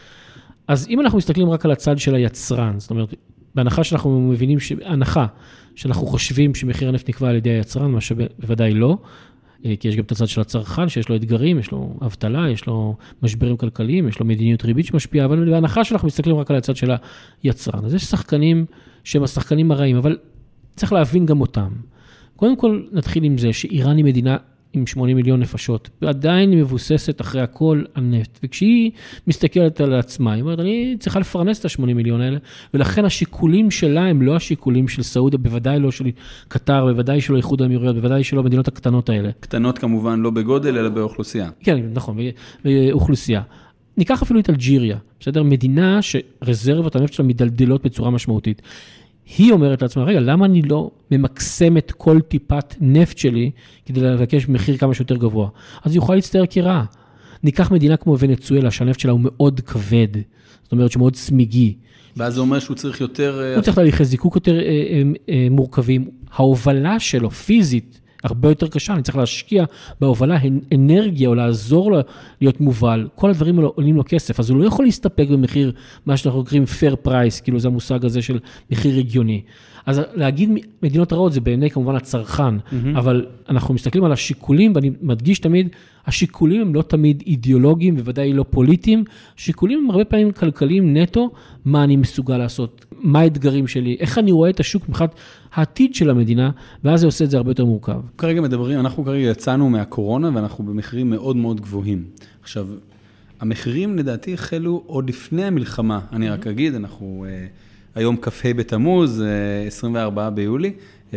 אז אם אנחנו מסתכלים רק על הצד של היצרן, זאת אומרת, בהנחה שאנחנו מבינים, הנחה שאנחנו חושבים שמחיר הנפט נקבע על ידי היצרן, מה שבוודאי לא, כי יש גם את הצד של הצרכן, שיש לו אתגרים, יש לו אבטלה, יש לו משברים כלכליים, יש לו מדיניות ריבית שמשפיעה, אבל בהנחה שאנחנו מסתכלים רק על הצד של היצרן. אז יש שחקנים שהם השחקנים הרעים, אבל צריך להבין גם אותם. קודם כל נתחיל עם זה שאיראן היא מדינה עם 80 מיליון נפשות, ועדיין היא מבוססת אחרי הכל על נפט, וכשהיא מסתכלת על עצמה, היא אומרת, אני צריכה לפרנס את ה-80 מיליון האלה, ולכן השיקולים שלה הם לא השיקולים של סעודיה, בוודאי לא של קטר, בוודאי שלא איחוד האמירויות, בוודאי שלא המדינות הקטנות האלה. קטנות כמובן לא בגודל, אלא באוכלוסייה. כן, נכון, באוכלוסייה. ניקח אפילו את אלג'יריה, בסדר? מדינה שרזרבות הנפט שלה מדלדלות בצורה משמעותית. היא אומרת לעצמה, רגע, למה אני לא ממקסם את כל טיפת נפט שלי כדי לבקש מחיר כמה שיותר גבוה? אז היא יכולה להצטער כרעה. ניקח מדינה כמו ונצואלה, שהנפט שלה הוא מאוד כבד, זאת אומרת שמאוד צמיגי. ואז זה אומר שהוא צריך יותר... הוא צריך להליכי זיקוק יותר מורכבים. ההובלה שלו פיזית הרבה יותר קשה, אני צריך להשקיע בהובלה אנרגיה, או לעזור לו להיות מובל, כל הדברים האלה עולים לו כסף, אז הוא לא יכול להסתפק במחיר, מה שאנחנו קוראים fair price, כאילו זה המושג הזה של מחיר רגיוני. אז להגיד מדינות רעות זה בעיני כמובן הצרכן, אבל אנחנו מסתכלים על השיקולים, ואני מדגיש תמיד, השיקולים הם לא תמיד אידיאולוגיים, בוודאי לא פוליטיים, שיקולים הם הרבה פעמים כלכליים נטו, מה אני מסוגל לעשות, מה האתגרים שלי, איך אני רואה את השוק מבחינת העתיד של המדינה, ואז זה עושה את זה הרבה יותר מורכב. אנחנו כרגע יצאנו מהקורונה, ואנחנו במחירים מאוד מאוד גבוהים. עכשיו, המחירים לדעתי החלו עוד לפני המלחמה, אני רק אגיד, אנחנו היום כ"ה בתמוז, 24 ביולי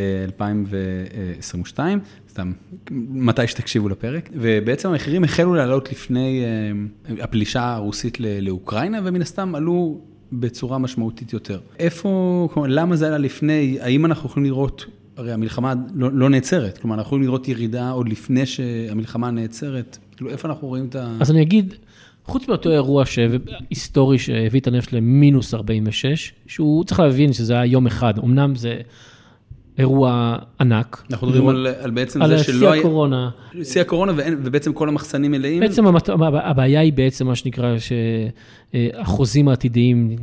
2022, סתם, מתי שתקשיבו לפרק, ובעצם המחירים החלו לעלות לפני הפלישה הרוסית לאוקראינה, ומן הסתם עלו בצורה משמעותית יותר. למה זה עלה לפני, האם אנחנו יכולים לראות, הרי המלחמה לא נעצרת, כלומר אנחנו יכולים לראות ירידה עוד לפני שהמלחמה נעצרת, כאילו איפה אנחנו רואים את ה... אז אני אגיד, חוץ מאותו אירוע היסטורי שהביא את הנפט למינוס 46, שהוא צריך להבין שזה היה יום אחד, אמנם זה אירוע ענק. אנחנו מדברים על בעצם על זה שלא שיא הקורונה. שיא הקורונה ובעצם כל המחסנים מלאים. בעצם הבעיה היא בעצם מה שנקרא שהחוזים העתידיים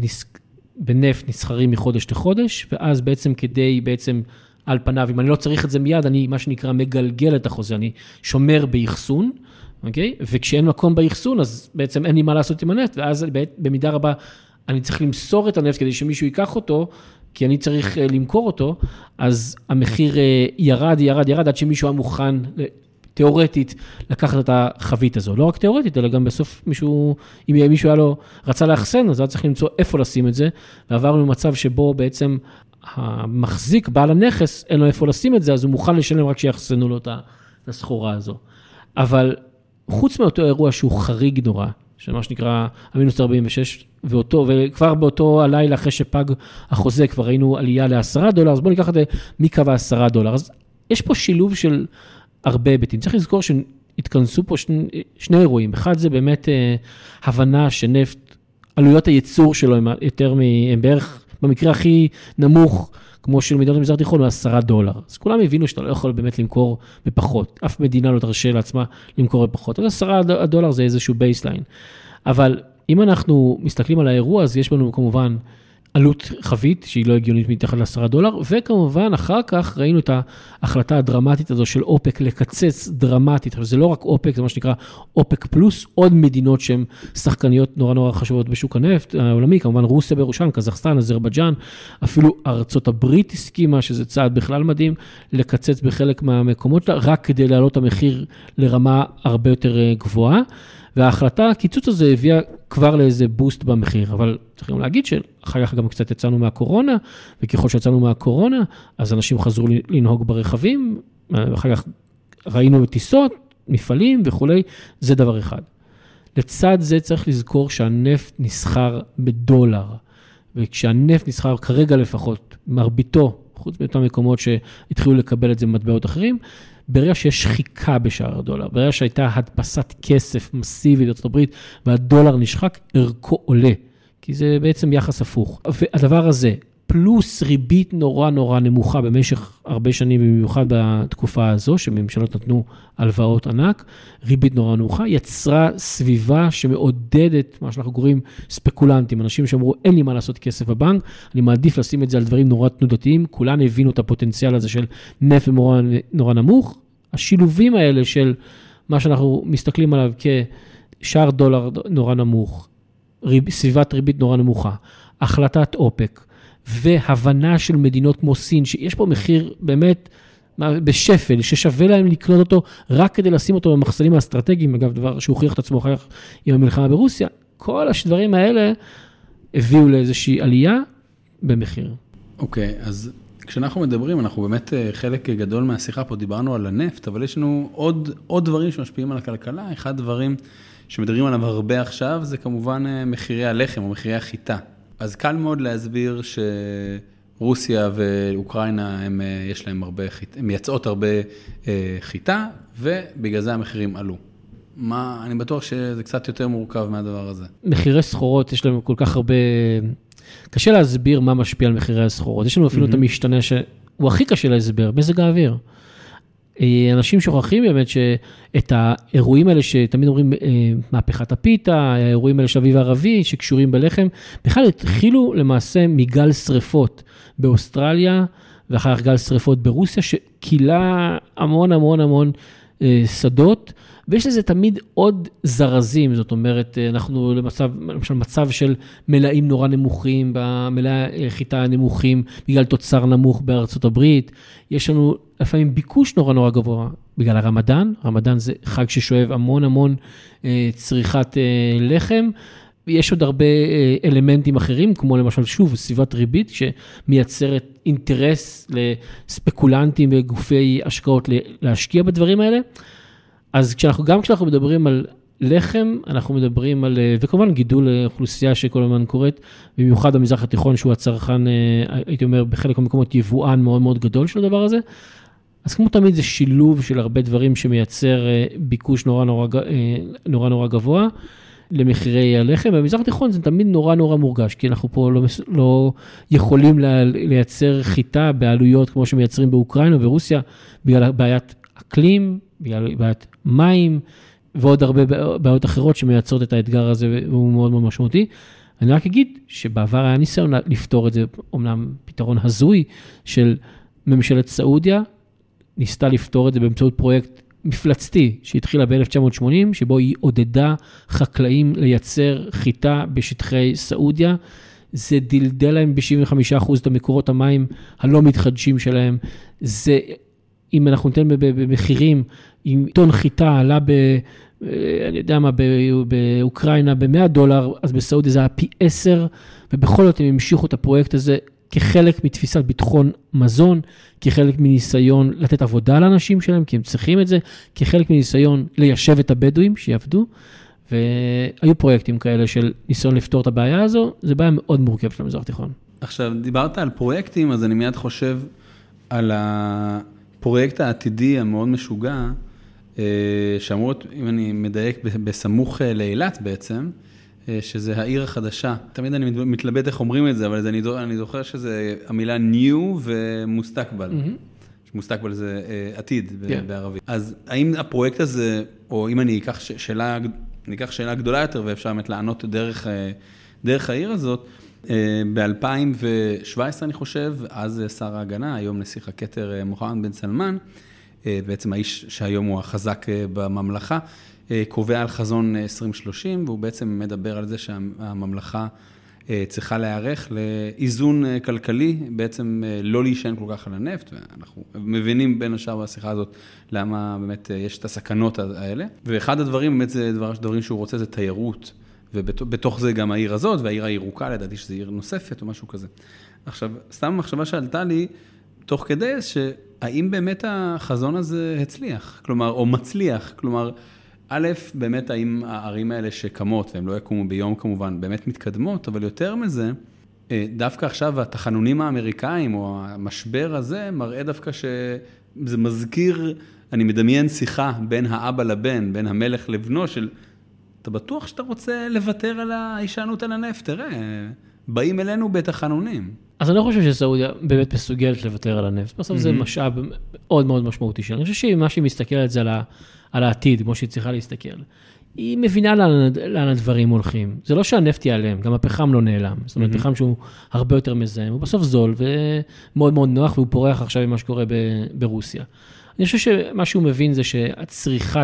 בנפט נסחרים מחודש לחודש, ואז בעצם כדי בעצם על פניו, אם אני לא צריך את זה מיד, אני מה שנקרא מגלגל את החוזה, אני שומר באחסון, אוקיי? וכשאין מקום באחסון, אז בעצם אין לי מה לעשות עם הנפט, ואז במידה רבה אני צריך למסור את הנפט כדי שמישהו ייקח אותו, כי אני צריך למכור אותו, אז המחיר ירד, עד שמישהו היה מוכן, תיאורטית, לקחת את החבית הזו. לא רק תיאורטית, אלא גם בסוף מישהו, אם מישהו רצה לאחסן, אז היה צריך למצוא איפה לשים את זה, ועברנו למצב שבו בעצם המחזיק, בעל הנכס, אין לו איפה לשים את זה, אז הוא מוכן לשלם רק שיחסנו לו את הסחורה הזו. אבל חוץ מאותו אירוע שהוא חריג נורא, שמה שנקרא המינוס 46, וכבר באותו הלילה אחרי שפג החוזה, כבר ראינו עלייה $10, אז בואו ניקח את זה מקו $10. אז יש פה שילוב של הרבה היבטים. צריך לזכור שהתכנסו פה שני אירועים. אחד זה באמת הבנה שנפט, עלויות הייצור שלו הם בערך במקרה הכי נמוך, כמו של מדינות המזרח התיכון, הוא $10. אז כולם הבינו שאתה לא יכול באמת למכור בפחות. אף מדינה לא תרשה לעצמה למכור בפחות. אז $10 זה איזשהו בייסליין. אבל אם אנחנו מסתכלים על האירוע, אז יש לנו כמובן עלות חבית, שהיא לא הגיונית מתחת $10, וכמובן אחר כך ראינו את ההחלטה הדרמטית הזו של אופק לקצץ דרמטית. זה לא רק אופק, זה מה שנקרא אופק פלוס, עוד מדינות שהן שחקניות נורא חשובות בשוק הנפט העולמי, כמובן רוסיה בראשן, קזחסטן, אזרבייג'אן, אפילו ארצות הברית הסכימה, שזה צעד בכלל מדהים, לקצץ בחלק מהמקומות, רק כדי להעלות המחיר לרמה הרבה יותר גבוהה, וההחלטה, הקיצוץ הזה הביאה כבר לאיזה בוסט במחיר, אבל צריכים להגיד שאחר כך גם קצת יצאנו מהקורונה, וככל שיצאנו מהקורונה, אז אנשים חזרו לנהוג ברכבים, ואחר כך ראינו טיסות, מפעלים וכולי, זה דבר אחד. לצד זה צריך לזכור שהנפט נסחר בדולר, וכשהנפט נסחר כרגע לפחות, מרביתו, חוץ מאותם מקומות שהתחילו לקבל את זה במטבעות אחרים, ברגע שיש שחיקה בשער הדולר, ברגע שהייתה הדפסת כסף מסיבית בארצות הברית, והדולר נשחק, ערכו עולה, כי זה בעצם יחס הפוך. והדבר הזה, פלוס ריבית נורא נמוכה במשך הרבה שנים, במיוחד בתקופה הזו, שממשלות נתנו הלוואות ענק, ריבית נורא נמוכה, יצרה סביבה שמעודדת, מה שאנחנו קוראים ספקולנטים, אנשים שאמרו, אין לי מה לעשות כסף בבנק, אני מעדיף לשים את זה על דברים נורא תנודתיים, כולן הבינו את הפוטנציאל הזה של נפט נורא נמוך, השילובים האלה של מה שאנחנו מסתכלים עליו כשער דולר נורא נמוך, סביבת ריבית נורא נמוכה, החלטת אופק, והבנה של מדינות כמו סין, שיש פה מחיר באמת בשפל, ששווה להם לקנות אותו רק כדי לשים אותו במחסנים האסטרטגיים, אגב, דבר שהוכיח את עצמו אחר כך עם המלחמה ברוסיה, כל הדברים האלה הביאו לאיזושהי עלייה במחיר. אוקיי, אז כשאנחנו מדברים, אנחנו באמת חלק גדול מהשיחה פה, דיברנו על הנפט, אבל יש לנו עוד דברים שמשפיעים על הכלכלה, אחד הדברים שמדברים עליו הרבה עכשיו, זה כמובן מחירי הלחם או מחירי החיטה. אז קל מאוד להסביר שרוסיה ואוקראינה, יש להם הן מייצאות הרבה חיטה, ובגלל זה המחירים עלו. אני בטוח שזה קצת יותר מורכב מהדבר הזה. מחירי סחורות, יש להם כל כך הרבה... קשה להסביר מה משפיע על מחירי הסחורות. יש לנו אפילו את המשתנה שהוא הכי קשה להסביר, מזג האוויר. אנשים שוכחים באמת שאת האירועים האלה שתמיד אומרים מהפכת הפיתה, האירועים האלה של אביב הערבי שקשורים בלחם, בכלל התחילו למעשה מגל שריפות באוסטרליה, ואחר כך גל שריפות ברוסיה, שקילה המון המון המון שדות, ויש לזה תמיד עוד זרזים, זאת אומרת, אנחנו למשל מצב של מלאים נורא נמוכים, במלאי חיטה נמוכים, בגלל תוצר נמוך בארצות הברית, יש לנו לפעמים ביקוש נורא נורא גבוה, בגלל הרמדאן, הרמדאן זה חג ששואב המון המון צריכת לחם, יש עוד הרבה אלמנטים אחרים, כמו למשל שוב סביבת ריבית, שמייצרת אינטרס לספקולנטים וגופי השקעות להשקיע בדברים האלה, אז גם כשאנחנו מדברים על לחם, אנחנו מדברים על, וכמובן גידול אוכלוסייה שכל הזמן קורית, במיוחד במזרח התיכון שהוא הצרכן, הייתי אומר, בחלק מהמקומות יבואן מאוד מאוד גדול של הדבר הזה, אז כמו תמיד זה שילוב של הרבה דברים שמייצר ביקוש נורא נורא גבוה למחירי הלחם, במזרח התיכון זה תמיד נורא נורא מורגש, כי אנחנו פה לא יכולים לייצר חיטה בעלויות כמו שמייצרים באוקראינה וברוסיה, בגלל בעיית אקלים, בגלל בעיית מים, ועוד הרבה בעיות אחרות שמייצרות את האתגר הזה, והוא מאוד מאוד משמעותי. אני רק אגיד שבעבר היה ניסיון לפתור את זה, אומנם פתרון הזוי של ממשלת סעודיה, ניסתה לפתור את זה באמצעות פרויקט מפלצתי, שהתחילה ב-1980, שבו היא עודדה חקלאים לייצר חיטה בשטחי סעודיה, זה דלדל להם ב-75% את המקורות המים הלא מתחדשים שלהם, זה, אם אנחנו ניתן במחירים, אם טון חיטה עלה אני יודע מה, באוקראינה ב$100, אז בסעודיה זה היה פי 10, ובכל זאת הם המשיכו את הפרויקט הזה כחלק מתפיסת ביטחון מזון, כחלק מניסיון לתת עבודה לאנשים שלהם, כי הם צריכים את זה, כחלק מניסיון ליישב את הבדואים שיעבדו, והיו פרויקטים כאלה של ניסיון לפתור את הבעיה הזו, זה בעיה מאוד מורכבת של המזרח התיכון. עכשיו, דיברת על פרויקטים, אז אני מיד חושב על הפרויקט העתידי המאוד משוגע, שאמורות, אם אני מדייק, בסמוך לאילת בעצם, שזה העיר החדשה. תמיד אני מתלבט איך אומרים את זה, אבל אני זוכר שזה המילה new ומוסתקבל. מוסתקבל זה עתיד בערבית. אז האם הפרויקט הזה, או אם אני אקח שאלה גדולה יותר, ואפשר באמת לענות דרך העיר הזאת, ב-2017 אני חושב, אז שר ההגנה, היום נסיך הכתר מוחמד בן סלמן, בעצם האיש שהיום הוא החזק בממלכה, קובע על חזון 2030, והוא בעצם מדבר על זה שהממלכה צריכה להיערך לאיזון כלכלי, בעצם לא להישען כל כך על הנפט, ואנחנו מבינים בין השאר בשיחה הזאת, למה באמת יש את הסכנות האלה. ואחד הדברים, באמת זה דברים שהוא רוצה, זה תיירות, ובתוך זה גם העיר הזאת, והעיר הירוקה, לדעתי שזה עיר נוספת או משהו כזה. עכשיו, סתם מחשבה שעלתה לי, תוך כדי, שהאם באמת החזון הזה הצליח, כלומר, או מצליח, כלומר, א', באמת האם הערים האלה שקמות, והם לא יקומו ביום כמובן, באמת מתקדמות, אבל יותר מזה, דווקא עכשיו התחנונים האמריקאים, או המשבר הזה, מראה דווקא שזה מזכיר, אני מדמיין שיחה בין האבא לבן, בין המלך לבנו, של, אתה בטוח שאתה רוצה לוותר על ההישענות על הנפט, תראה, באים אלינו בתחנונים. אז אני לא חושב שסעודיה באמת מסוגלת לוותר על הנפט, בסוף זה משאב מאוד מאוד משמעותי שלה. אני חושב שמה שהיא מסתכלת זה על העתיד, כמו שהיא צריכה להסתכל. היא מבינה לאן הדברים הולכים. זה לא שהנפט ייעלם, גם הפחם לא נעלם. זאת אומרת, פחם שהוא הרבה יותר מזהם, הוא בסוף זול ומאוד מאוד נוח, והוא פורח עכשיו עם מה שקורה ברוסיה. אני חושב שמה שהוא מבין זה שהצריכת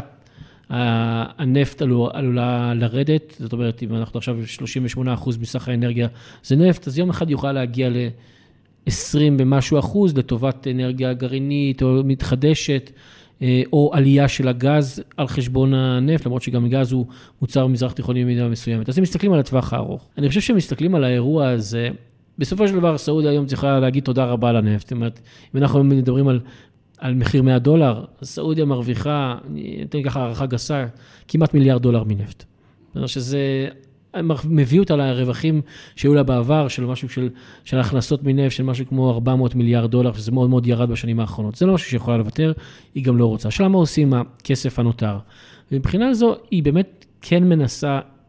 הנפט עלולה לרדת, זאת אומרת, אם אנחנו עכשיו 38% מסך האנרגיה זה נפט, אז יום אחד יוכל להגיע ל-20 ומשהו אחוז לטובת אנרגיה גרעינית או מתחדשת, או עלייה של הגז על חשבון הנפט, למרות שגם גז הוא מוצר מזרח תיכוני במידה מסוימת. אז הם מסתכלים על הטווח הארוך. אני חושב שהם מסתכלים על האירוע הזה, בסופו של דבר סעודיה היום צריכה להגיד תודה רבה לנפט. זאת אומרת, אם אנחנו מדברים על מחיר $100, אז סעודיה מרוויחה, אני אתן ככה הערכה גסה, כמעט $1 מיליארד מנפט. זאת אומרת שזה מביא אותה לרווחים שהיו לה בעבר, של משהו של הכנסות מנפט, של משהו כמו $400 מיליארד, שזה מאוד מאוד ירד בשנים האחרונות. זה לא משהו שיכולה לוותר, היא גם לא רוצה. שאלה מה עושים הכסף הנותר. ומבחינה זו, היא באמת כן מנסה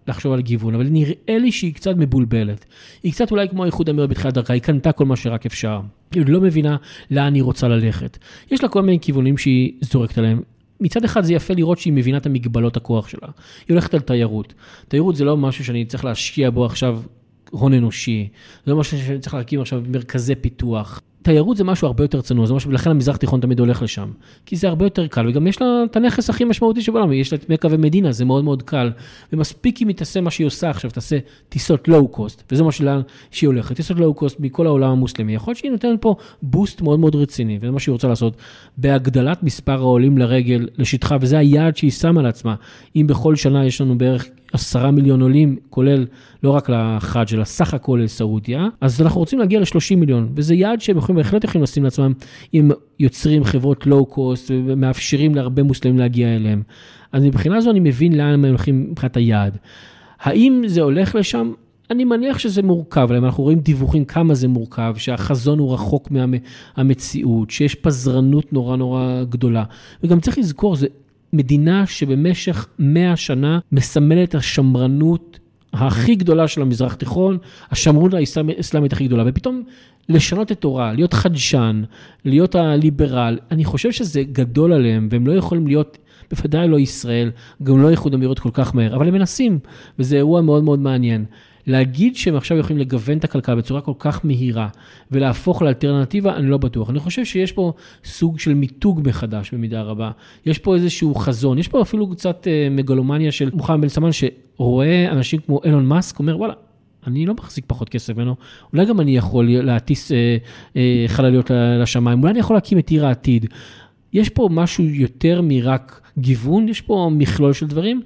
לחשוב על גיוון, אבל נראה לי שהיא קצת מבולבלת. היא קצת אולי כמו האיחוד האמירויות בתחילת דרכה, היא קנתה כל מה שרק אפשר. היא לא מבינה לאן היא רוצה ללכת. יש לה כל מיני כיוונים שהיא זורקת עליהם. מצד אחד זה יפה לראות שהיא מבינה את המגבלות הכוח שלה. היא הולכת על תיירות. תיירות זה לא משהו שאני צריך להשקיע בו עכשיו הון אנושי. זה לא משהו שאני צריך להקים עכשיו מרכזי פיתוח. תיירות זה משהו הרבה יותר צנוע, זה משהו, ולכן המזרח תיכון תמיד הולך לשם. כי זה הרבה יותר קל, וגם יש לה את הנכס הכי משמעותי שבעולם, יש לה את מקה ומדינה, זה מאוד מאוד קל. ומספיק אם היא תעשה מה שהיא עושה עכשיו, תעשה טיסות לואו קוסט, וזה מה שהיא הולכת, טיסות לואו קוסט מכל העולם המוסלמי. יכול להיות שהיא נותנת פה בוסט מאוד מאוד רציני, וזה מה שהיא רוצה לעשות, בהגדלת מספר העולים לרגל, לשטחה, וזה היעד שהיא שמה לעצמה. אם בכל שנה יש לנו בערך 10 מיליון עולים, כולל לא רק לחאג' אלא סך הכל לסעודיה, אז אנחנו רוצים להגיע ל-30 מיליון, וזה יעד שהם בהחלט יכולים לשים לעצמם, אם יוצרים חברות לואו-קוסט, ומאפשרים להרבה מוסלמים להגיע אליהם. אז מבחינה זו אני מבין לאן הם הולכים מבחינת היעד. האם זה הולך לשם? אני מניח שזה מורכב, אבל אנחנו רואים דיווחים כמה זה מורכב, שהחזון הוא רחוק מהמציאות, שיש פזרנות נורא נורא גדולה. וגם צריך לזכור, זה מדינה שבמשך 100 שנה מסמלת השמרנות הכי גדולה של המזרח תיכון, השמרנות האסלאמית הכי גדולה, ופתאום לשנות את תורה, להיות חדשן, להיות הליברל, אני חושב שזה גדול עליהם, והם לא יכולים להיות, בוודאי לא ישראל, גם לא איחוד האמירויות כל כך מהר, אבל הם מנסים, וזה אירוע מאוד מאוד מעניין. להגיד שהם עכשיו יכולים לגוון את הכלכלה בצורה כל כך מהירה, ולהפוך לאלטרנטיבה, אני לא בטוח. אני חושב שיש פה סוג של מיתוג מחדש במידה רבה. יש פה איזשהו חזון, יש פה אפילו קצת מגלומניה של מוחמד בן סלמן, שרואה אנשים כמו אילון מאסק, אומר, וואלה, אני לא מחזיק פחות כסף ממנו, אולי גם אני יכול להטיס חלליות לשמיים, אולי אני יכול להקים את עיר העתיד. יש פה משהו יותר מרק גיוון, יש פה מכלול של דברים,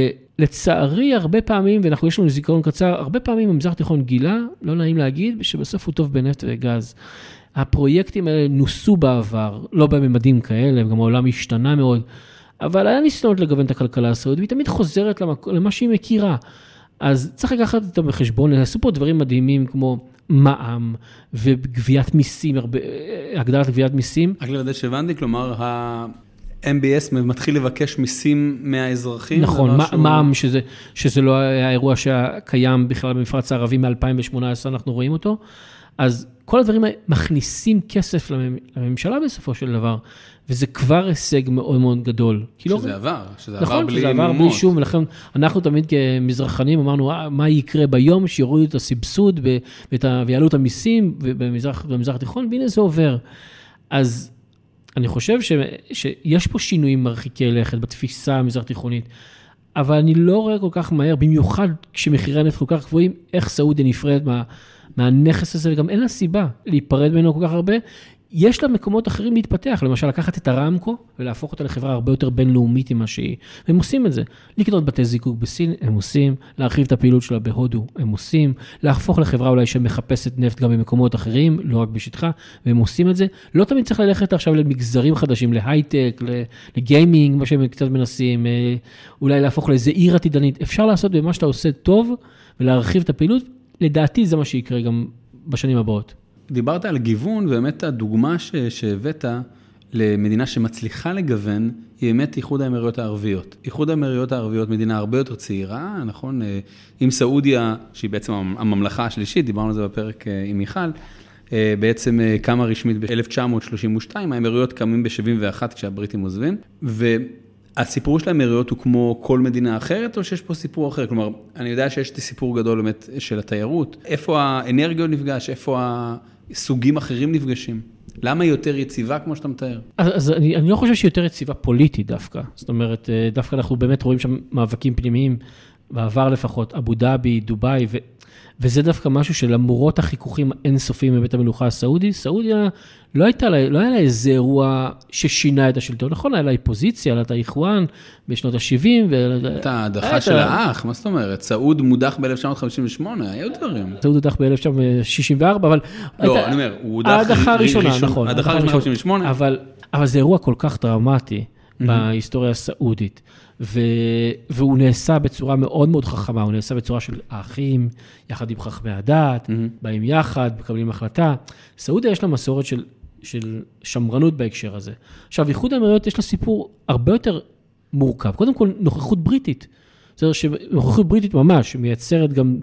לצערי, הרבה פעמים, יש לנו זיכרון קצר, הרבה פעמים המזרח תיכון גילה, לא נעים להגיד, שבסוף הוא טוב בנפט וגז. הפרויקטים האלה נוסו בעבר, לא בממדים כאלה, גם העולם השתנה מאוד, אבל היה ניסיונות לגוון את הכלכלה הסעודית, והיא תמיד חוזרת למה שהיא מכירה. אז צריך לקחת אותה בחשבון, עשו פה דברים מדהימים כמו מע"מ וגביית מיסים, הגדלת גביית מיסים. רק לוודא שהבנתי, כלומר, MBS מתחיל לבקש מיסים מהאזרחים. נכון, מע"מ, שזה לא היה אירוע שקיים בכלל במפרץ הערבי מ-2018, אנחנו רואים אותו. אז כל הדברים האלה מכניסים כסף לממשלה בסופו של דבר, וזה כבר הישג מאוד מאוד גדול. שזה עבר, נכון, שזה עבר בלי שום, ולכן אנחנו תמיד כמזרחנים אמרנו, מה יקרה ביום שיורידו את הסבסוד ויעלו את המיסים במזרח התיכון, והנה זה עובר. אז אני חושב שיש פה שינויים מרחיקי לכת בתפיסה המזרח תיכונית, אבל אני לא רואה כל כך מהר, במיוחד כשמחירי הנפט כל כך גבוהים, איך סעודיה נפרדת מהנכס הזה, וגם אין לה סיבה להיפרד ממנו כל כך הרבה. יש לה מקומות אחרים להתפתח, למשל לקחת את הרמקו ולהפוך אותה לחברה הרבה יותר בינלאומית עם מה שהיא. והם עושים את זה. לקנות בתי זיקוק בסין, הם עושים. להרחיב את הפעילות שלה בהודו, הם עושים. להפוך לחברה אולי שמחפשת נפט גם במקומות אחרים, לא רק בשטחה, והם עושים את זה. לא תמיד צריך ללכת עכשיו למגזרים חדשים, להייטק, לגיימינג, מה שהם קצת מנסים, אולי להפוך לאיזה עיר עתידנית. אפשר לעשות במה שאתה עושה טוב, ולהרחיב את הפעילות. לדעתי זה מה שיקרה גם בשנים הבאות. דיברת על גיוון, ובאמת הדוגמה שהבאת למדינה שמצליחה לגוון, היא באמת איחוד האמירויות הערביות. איחוד האמירויות הערביות מדינה הרבה יותר צעירה, נכון? עם סעודיה, שהיא בעצם הממלכה השלישית, דיברנו על זה בפרק עם מיכל, בעצם קמה רשמית ב-1932, האמירויות קמים ב-71 כשהבריטים עוזבים, והסיפור של האמירויות הוא כמו כל מדינה אחרת, או שיש פה סיפור אחר? כלומר, אני יודע שיש סיפור גדול באמת של התיירות, איפה האנרגיות נפגש, איפה סוגים אחרים נפגשים? למה היא יותר יציבה כמו שאתה מתאר? אז אני לא חושב שהיא יותר יציבה פוליטית דווקא. זאת אומרת, דווקא אנחנו באמת רואים שם מאבקים פנימיים, בעבר לפחות, אבו דאבי, דובאי, וזה דווקא משהו שלמרות החיכוכים האינסופיים בבית המלוכה הסעודי, סעודיה לא היה לה איזה אירוע ששינה את השלטון. נכון, היה לה פוזיציה, היה לה את האיחואן בשנות ה-70. את ההדחה של האח, מה זאת אומרת? סעוד מודח ב-1958, היו דברים. סעוד הודח ב-1964, אבל... לא, אני אומר, הוא הודח... ההדחה הראשונה, נכון. ההדחה הראשונה ב-1958. אבל זה אירוע כל כך דרמטי בהיסטוריה הסעודית. והוא נעשה בצורה מאוד מאוד חכמה, הוא נעשה בצורה של האחים, יחד עם חכמי הדת, באים יחד, מקבלים החלטה. סעודיה יש לה מסורת של שמרנות בהקשר הזה. עכשיו, איחוד האמירויות יש לה סיפור הרבה יותר מורכב. קודם כל, נוכחות בריטית. זאת שנוכחות בריטית ממש, שמייצרת גם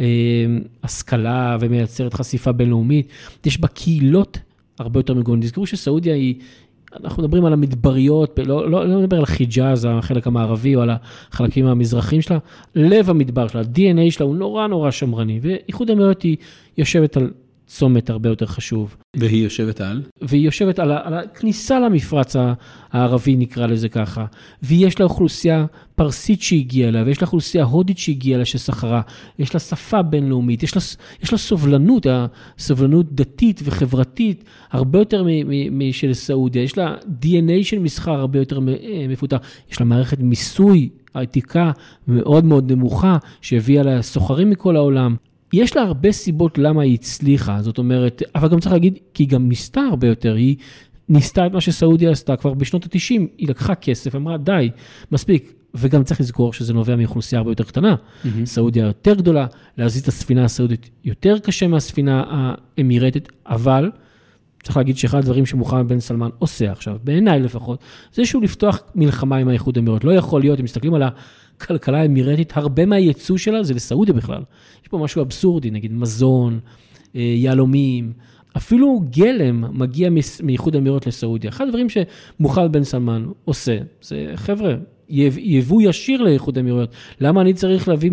השכלה ומייצרת חשיפה בינלאומית, יש בה קהילות הרבה יותר מגוונים. תזכרו שסעודיה היא, אנחנו מדברים על המדבריות, לא נדבר על חיג'אז, החלק המערבי, או על החלקים המזרחיים שלה, לב המדבר שלה, ה-DNA שלה הוא נורא נורא שמרני, ואיחוד האמירויות היא יושבת על צומת הרבה יותר חשוב. והיא יושבת על? והיא יושבת על הכניסה למפרץ הערבי, נקרא לזה ככה, ויש לה אוכלוסייה פרסית שהגיעה אליה, ויש לה אוכלוסייה הודית שהגיעה אליה שסחרה, יש לה שפה בינלאומית, יש לה סובלנות, סובלנות דתית וחברתית, הרבה יותר משל סעודיה, יש לה DNA של מסחר הרבה יותר מפותח, יש לה מערכת מיסוי העתיקה מאוד מאוד נמוכה, שהביאה לה סוחרים מכל העולם, יש לה הרבה סיבות למה היא הצליחה, זאת אומרת, אבל גם צריך להגיד, כי היא גם ניסתה הרבה יותר, היא ניסתה את מה שסעודיה עשתה כבר בשנות ה-90, היא לקחה כסף, אמרה די, מספיק, וגם צריך לזכור שזה נובע מאוכלוסייה הרבה יותר קטנה, סעודיה יותר גדולה, להזיז את הספינה הסעודית יותר קשה מהספינה האמירתית, אבל צריך להגיד שאחד הדברים שמוחמד בן סלמן עושה עכשיו, בעיניי לפחות, זה שהוא לפתוח מלחמה עם האיחוד האמירויות, לא יכול להיות, אם מסתכלים על הכלכלה האמירתית, הרבה מהייצוא שלה זה לסעודיה בכלל. יש פה משהו אבסורדי, נגיד מזון, יהלומים, אפילו גלם מגיע מאיחוד האמירויות לסעודיה. אחד הדברים שמוחמד בן סלמן עושה, זה חבר'ה, יבוא ישיר לאיחוד האמירויות. למה אני צריך להביא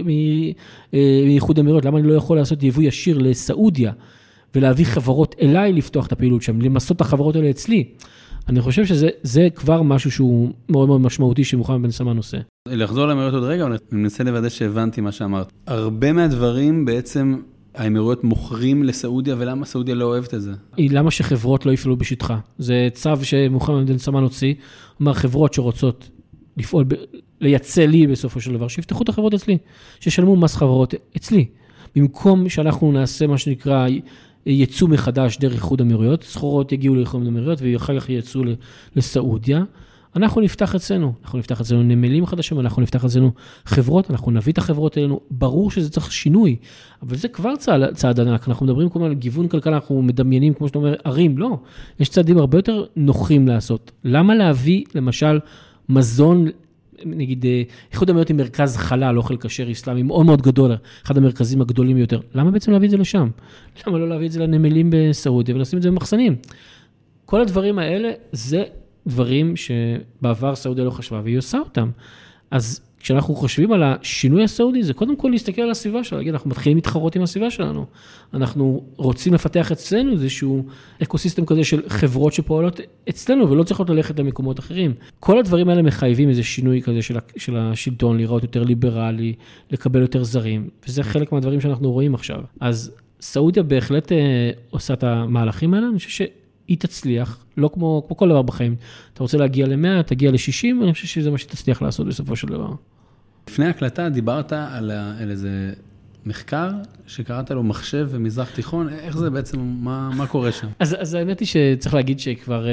מאיחוד האמירויות? למה אני לא יכול לעשות יבוא ישיר לסעודיה, ולהביא חברות אליי לפתוח את הפעילות שם, למסות את החברות האלה אצלי? אני חושב שזה כבר משהו שהוא מאוד מאוד משמעותי שמוחמד בן סלמן עושה. לחזור לאמירויות עוד רגע, אני מנסה לוודא שהבנתי מה שאמרת. הרבה מהדברים בעצם האמירויות מוכרים לסעודיה, ולמה סעודיה לא אוהבת את זה? למה שחברות לא יפעלו בשטחה? זה צו שמוחמד בן סלמן הוציא, אומר חברות שרוצות לפעול, לייצא לי בסופו של דבר, שיפתחו את החברות אצלי, ששלמו מס חברות אצלי. במקום שאנחנו נעשה מה שנקרא ייצוא מחדש דרך איחוד האמירויות, סחורות יגיעו לאיחוד האמירויות, ואחר כך ייצאו לסעודיה, אנחנו נפתח אצלנו נמלים חדשים, אנחנו נפתח אצלנו חברות, אנחנו נביא את החברות אלינו, ברור שזה צריך שינוי, אבל זה כבר צעד ענק, אנחנו מדברים כל מיני על גיוון כלכלה, אנחנו מדמיינים, כמו שאתה אומר, ערים, לא, יש צעדים הרבה יותר נוחים לעשות. למה להביא, למשל, מזון, נגיד, איחוד האמירויות עם מרכז חלל, אוכל כשר אסלאמי, מאוד מאוד גדול, אחד המרכזים הגדולים ביותר. למה בעצם להביא את זה לשם? למה לא להביא את זה לנמלים בסעודיה, ולשים את זה במחסנים? כל הדברים האלה, זה דברים שבעבר סעודיה לא חשבה, והיא עושה אותם. אז כשאנחנו חושבים על השינוי הסעודי, זה קודם כל להסתכל על הסביבה שלה, להגיד, אנחנו מתחילים להתחרות עם הסביבה שלנו. אנחנו רוצים לפתח אצלנו איזשהו אקוסיסטם כזה של חברות שפועלות אצלנו, ולא צריכות ללכת למקומות אחרים. כל הדברים האלה מחייבים איזה שינוי כזה של השלטון, לראות יותר ליברלי, לקבל יותר זרים, וזה חלק מהדברים שאנחנו רואים עכשיו. אז סעודיה בהחלט עושה את המהלכים האלה, אני חושב היא תצליח, לא כמו כל דבר בחיים. אתה רוצה להגיע ל-100, תגיע ל-60, ואני חושב שזה מה שתצליח לעשות בסופו של דבר. לפני ההקלטה דיברת על איזה מחקר שקראת לו מחשב ומזרח תיכון, איך זה בעצם, מה קורה שם? אז האמת היא שצריך להגיד שכבר,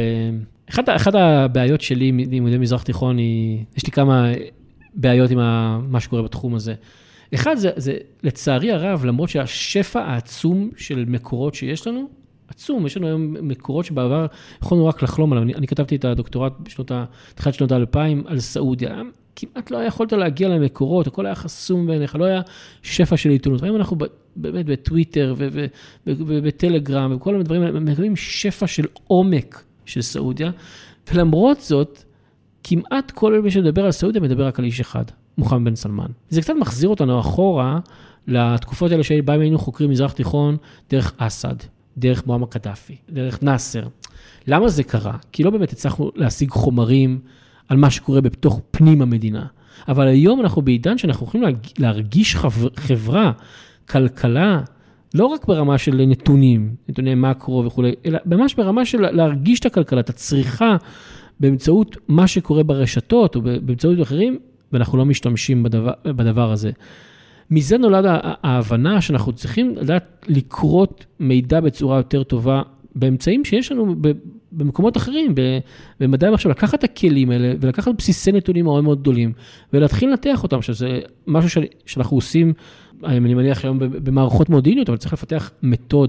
אחת הבעיות שלי מלימודי מזרח תיכון, יש לי כמה בעיות עם מה שקורה בתחום הזה. אחד זה לצערי הרב, למרות שהשפע העצום של מקורות שיש לנו, עצום, יש לנו היום מקורות שבעבר יכולנו רק לחלום עליו. אני כתבתי את הדוקטורט בתחילת שנות ה-2000 על סעודיה. כמעט לא יכולת להגיע למקורות, הכל היה חסום בעיניך, לא היה שפע של עיתונות. היום אנחנו באמת בטוויטר ובטלגרם וכל הדברים, מקבלים שפע של עומק של סעודיה, ולמרות זאת, כמעט כל מי שמדבר על סעודיה מדבר רק על איש אחד, מוחמד בן סלמן. זה קצת מחזיר אותנו אחורה לתקופות האלה שבהם היינו חוקרים מזרח תיכון דרך אסד. דרך מועמר קדאפי, דרך נאסר. למה זה קרה? כי לא באמת הצלחנו להשיג חומרים על מה שקורה בתוך פנים המדינה. אבל היום אנחנו בעידן שאנחנו יכולים להרגיש חברה, כלכלה, לא רק ברמה של נתונים, נתוני מקרו וכו', אלא ממש ברמה של להרגיש את הכלכלה, את הצריכה באמצעות מה שקורה ברשתות או באמצעות אחרים, ואנחנו לא משתמשים בדבר הזה. מזה נולד ההבנה שאנחנו צריכים לדעת לקרות מידע בצורה יותר טובה באמצעים שיש לנו במקומות אחרים, במדעי המחשב, לקחת את הכלים האלה ולקחת בסיסי נתונים מאוד מאוד גדולים ולהתחיל לנתח אותם, שזה משהו שאנחנו עושים, אני מניח היום במערכות מודיעיניות, אבל צריך לפתח מתודה.